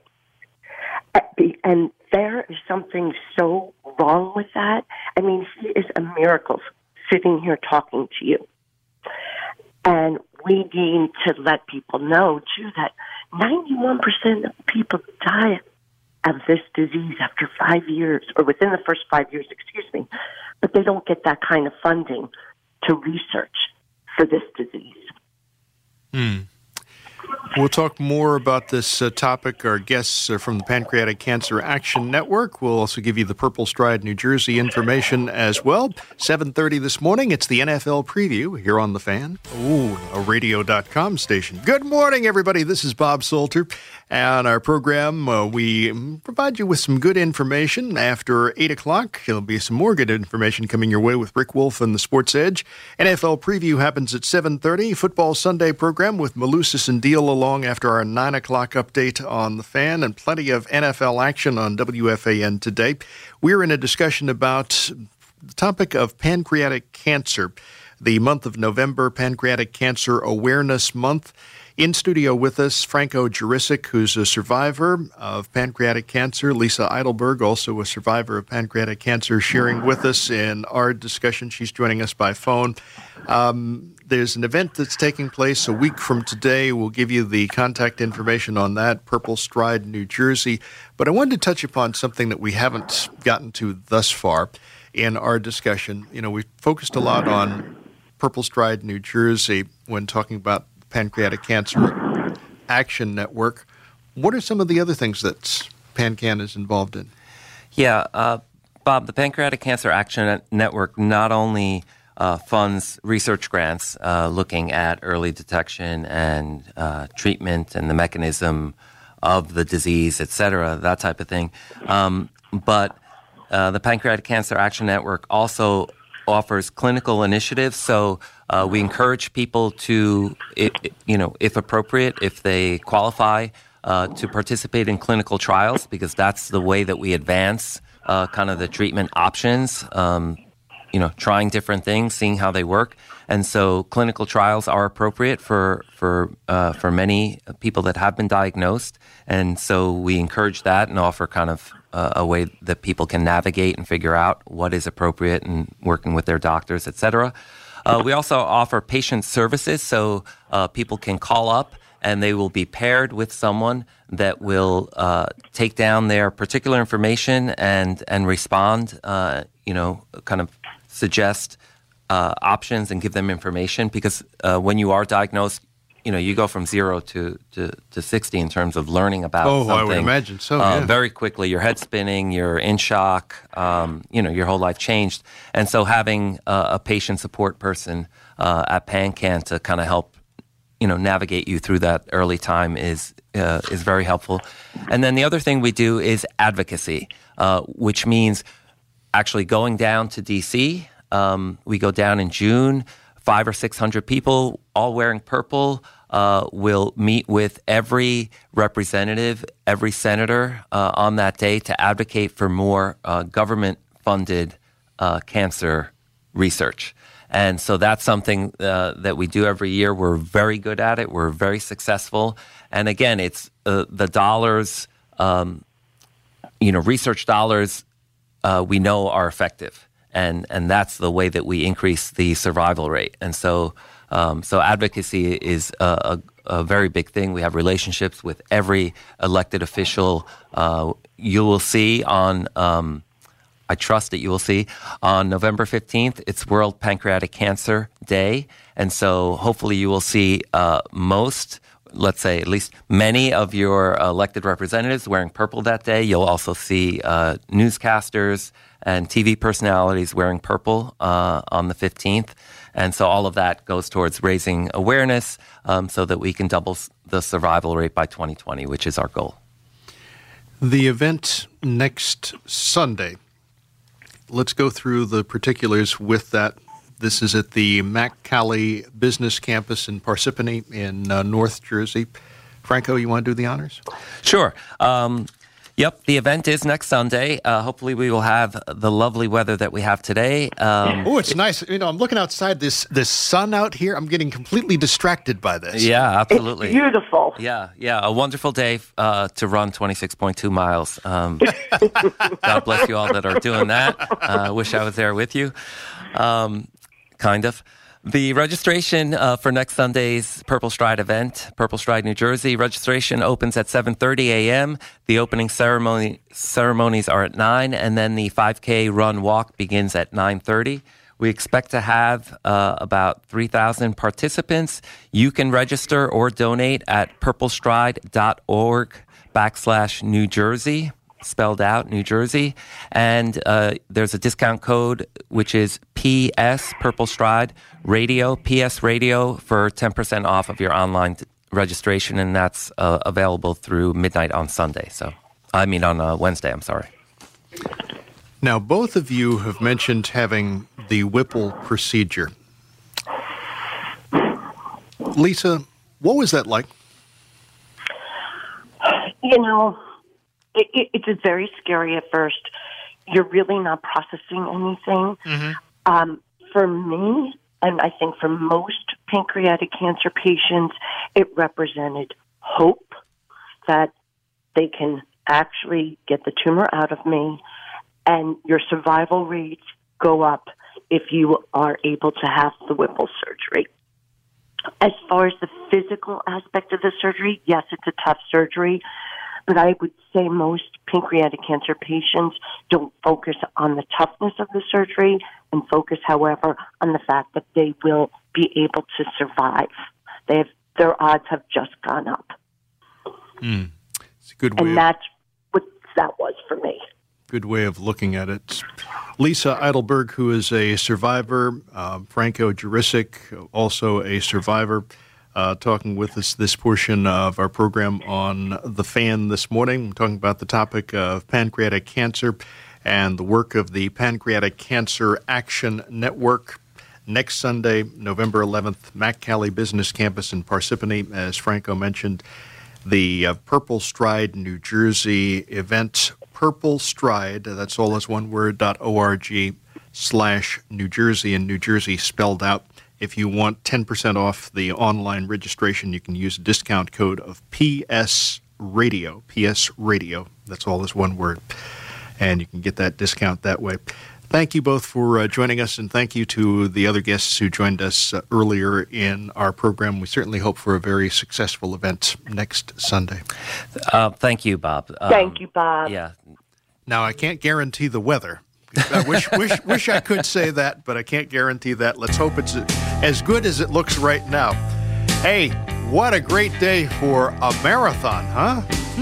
And there is something so wrong with that. I mean, he is a miracle sitting here talking to you. And we need to let people know, too, that ninety-one percent of people die of this disease after five years, or within the first five years, excuse me, but they don't get that kind of funding to research for this disease. Hmm. We'll talk more about this uh, topic. Our guests are from the Pancreatic Cancer Action Network. We'll also give you the Purple Stride New Jersey information as well. seven thirty this morning, it's the N F L preview here on The Fan. Ooh, a radio dot com station. Good morning, everybody. This is Bob Salter. And our program, uh, we provide you with some good information. After eight o'clock, there'll be some more good information coming your way with Rick Wolf and the Sports Edge. N F L preview happens at seven thirty. Football Sunday program with Malusis and Deal along after our nine o'clock update on The Fan, and plenty of N F L action on W F A N today. We're in a discussion about the topic of pancreatic cancer. The month of November, Pancreatic Cancer Awareness Month. In studio with us, Franco Jurisic, who's a survivor of pancreatic cancer. Lisa Eidelberg, also a survivor of pancreatic cancer, sharing with us in our discussion. She's joining us by phone. Um, there's an event that's taking place a week from today. We'll give you the contact information on that, Purple Stride, New Jersey. But I wanted to touch upon something that we haven't gotten to thus far in our discussion. You know, we've focused a lot on Purple Stride, New Jersey when talking about Pancreatic Cancer Action Network. What are some of the other things that PanCan is involved in? Yeah, uh, Bob, the Pancreatic Cancer Action Network not only uh, funds research grants uh, looking at early detection and uh, treatment and the mechanism of the disease, et cetera, that type of thing, um, but uh, the Pancreatic Cancer Action Network also offers clinical initiatives. So uh, we encourage people to, it, you know, if appropriate, if they qualify, uh, to participate in clinical trials, because that's the way that we advance uh, kind of the treatment options, um, you know, trying different things, seeing how they work. And so clinical trials are appropriate for, for, uh, for many people that have been diagnosed. And so we encourage that and offer kind of uh, a way that people can navigate and figure out what is appropriate and working with their doctors, et cetera. Uh, we also offer patient services, so uh, people can call up and they will be paired with someone that will uh, take down their particular information and and respond, uh, you know, kind of suggest uh, options and give them information. Because uh, when you are diagnosed, you know, you go from zero to, to, to sixty in terms of learning about oh, something. I would imagine so, uh, yeah. Very quickly, your head's spinning, you're in shock, um, you know, your whole life changed. And so having uh, a patient support person uh, at PanCan to kind of help, you know, navigate you through that early time is uh, is very helpful. And then the other thing we do is advocacy, uh, which means actually going down to D C. Um, we go down in June, five or six hundred people, all wearing purple. Uh, will meet with every representative, every senator uh, on that day to advocate for more uh, government-funded uh, cancer research. And so that's something uh, that we do every year. We're very good at it. We're very successful. And again, it's uh, the dollars, um, you know, research dollars uh, we know are effective. And and that's the way that we increase the survival rate. And so um, so advocacy is a, a, a very big thing. We have relationships with every elected official. Uh, you will see on... Um, I trust that you will see on November fifteenth, it's World Pancreatic Cancer Day. And so hopefully you will see uh, most, let's say at least many of your elected representatives wearing purple that day. You'll also see uh, newscasters and T V personalities wearing purple uh, on the fifteenth. And so all of that goes towards raising awareness um, so that we can double the survival rate by twenty twenty, which is our goal. The event next Sunday. Let's go through the particulars with that. This is at the Mack-Cali Business Campus in Parsippany in uh, North Jersey. Franco, you want to do the honors? Sure. Um, yep, the event is next Sunday. Uh, hopefully we will have the lovely weather that we have today. Um, oh, it's nice. You know, I'm looking outside, this this sun out here. I'm getting completely distracted by this. Yeah, absolutely. It's beautiful. Yeah, yeah. A wonderful day uh, to run twenty-six point two miles. Um, God bless you all that are doing that. I uh, wish I was there with you. Um, kind of. The registration uh, for next Sunday's Purple Stride event, Purple Stride, New Jersey, registration opens at seven thirty a.m. The opening ceremony ceremonies are at nine, and then the five K run walk begins at nine thirty. We expect to have uh, about three thousand participants. You can register or donate at purplestride.org backslash New Jersey. Spelled out, New Jersey. And uh, there's a discount code, which is P S, Purple Stride Radio, P S Radio, for ten percent off of your online t- registration, and that's uh, available through midnight on Sunday. So, I mean on uh, Wednesday, I'm sorry. Now, both of you have mentioned having the Whipple procedure. Lisa, what was that like? You know, It, it, it's very scary at first. You're really not processing anything. Mm-hmm. Um, for me, and I think for most pancreatic cancer patients, it represented hope that they can actually get the tumor out of me, and your survival rates go up if you are able to have the Whipple surgery. As far as the physical aspect of the surgery, yes, it's a tough surgery. But I would say most pancreatic cancer patients don't focus on the toughness of the surgery and focus, however, on the fact that they will be able to survive. They have, their odds have just gone up. Mm. It's a good way. And of, that's what that was for me. Good way of looking at it. Lisa Eidelberg, who is a survivor, uh, Franco Jurisic, also a survivor. Uh, talking with us this portion of our program on The Fan this morning. We're talking about the topic of pancreatic cancer and the work of the Pancreatic Cancer Action Network. Next Sunday, November eleventh, Mack-Cali Business Campus in Parsippany, as Franco mentioned, the uh, Purple Stride, New Jersey event. Purple Stride, that's all as one word, dot org slash New Jersey, and New Jersey spelled out. If you want ten percent off the online registration, you can use a discount code of P S Radio, P S Radio. That's all as one word. And you can get that discount that way. Thank you both for uh, joining us, and thank you to the other guests who joined us uh, earlier in our program. We certainly hope for a very successful event next Sunday. Uh, thank you, Bob. Um, thank you, Bob. Yeah. Now, I can't guarantee the weather. I wish, wish, wish I could say that, but I can't guarantee that. Let's hope it's as good as it looks right now. Hey, what a great day for a marathon, huh?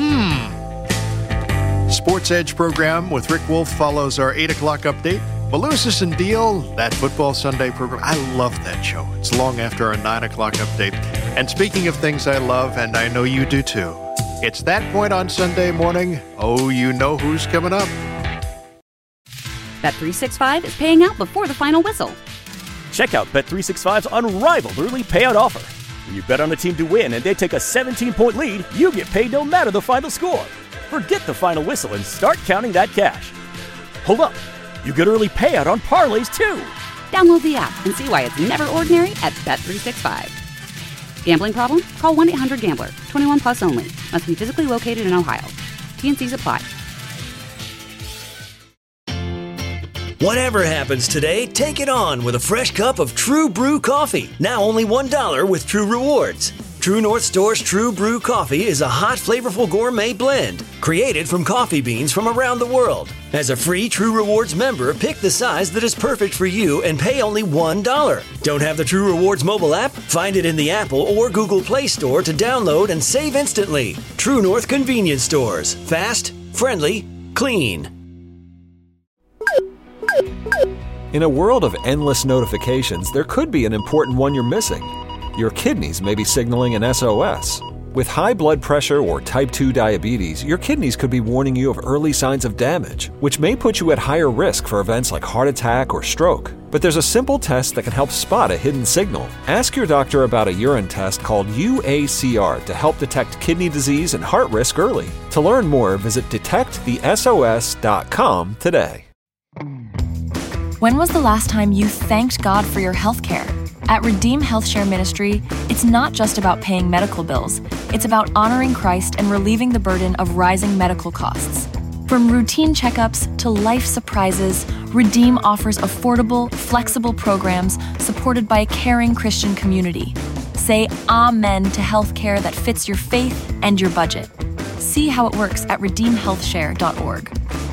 Hmm. Sports Edge program with Rick Wolf follows our eight o'clock update. Malusis and Deal, that Football Sunday program. I love that show. It's long after our nine o'clock update. And speaking of things I love, and I know you do too, it's that point on Sunday morning. Oh, you know who's coming up. Bet three sixty-five is paying out before the final whistle. Check out Bet three sixty-five's unrivaled early payout offer. When you bet on a team to win and they take a seventeen-point lead, you get paid no matter the final score. Forget the final whistle and start counting that cash. Hold up. You get early payout on parlays, too. Download the app and see why it's never ordinary at Bet three sixty-five. Gambling problem? Call one eight hundred gambler. twenty-one plus only. Must be physically located in Ohio. T N Cs apply. Whatever happens today, take it on with a fresh cup of True Brew coffee. Now only one dollar with True Rewards. True North Store's True Brew coffee is a hot, flavorful gourmet blend created from coffee beans from around the world. As a free True Rewards member, pick the size that is perfect for you and pay only one dollar. Don't have the True Rewards mobile app? Find it in the Apple or Google Play Store to download and save instantly. True North Convenience Stores. Fast, friendly, clean. In a world of endless notifications, there could be an important one you're missing. Your kidneys may be signaling an S O S. With high blood pressure or type two diabetes, your kidneys could be warning you of early signs of damage, which may put you at higher risk for events like heart attack or stroke. But there's a simple test that can help spot a hidden signal. Ask your doctor about a urine test called U A C R to help detect kidney disease and heart risk early. To learn more, visit detect the S O S dot com today. When was the last time you thanked God for your health care? At Redeem Health Share Ministry, it's not just about paying medical bills. It's about honoring Christ and relieving the burden of rising medical costs. From routine checkups to life surprises, Redeem offers affordable, flexible programs supported by a caring Christian community. Say amen to health care that fits your faith and your budget. See how it works at redeem health share dot org.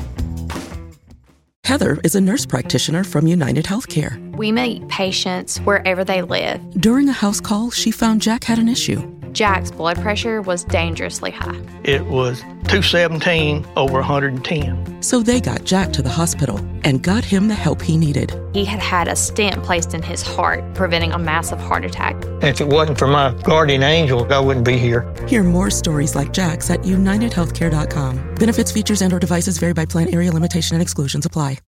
Heather is a nurse practitioner from United Healthcare. We meet patients wherever they live. During a house call, she found Jack had an issue. Jack's blood pressure was dangerously high. It was two seventeen over one hundred ten. So they got Jack to the hospital and got him the help he needed. He had had a stent placed in his heart, preventing a massive heart attack. If it wasn't for my guardian angel, I wouldn't be here. Hear more stories like Jack's at united healthcare dot com. Benefits, features, and or devices vary by plan, area, limitation, and exclusions apply.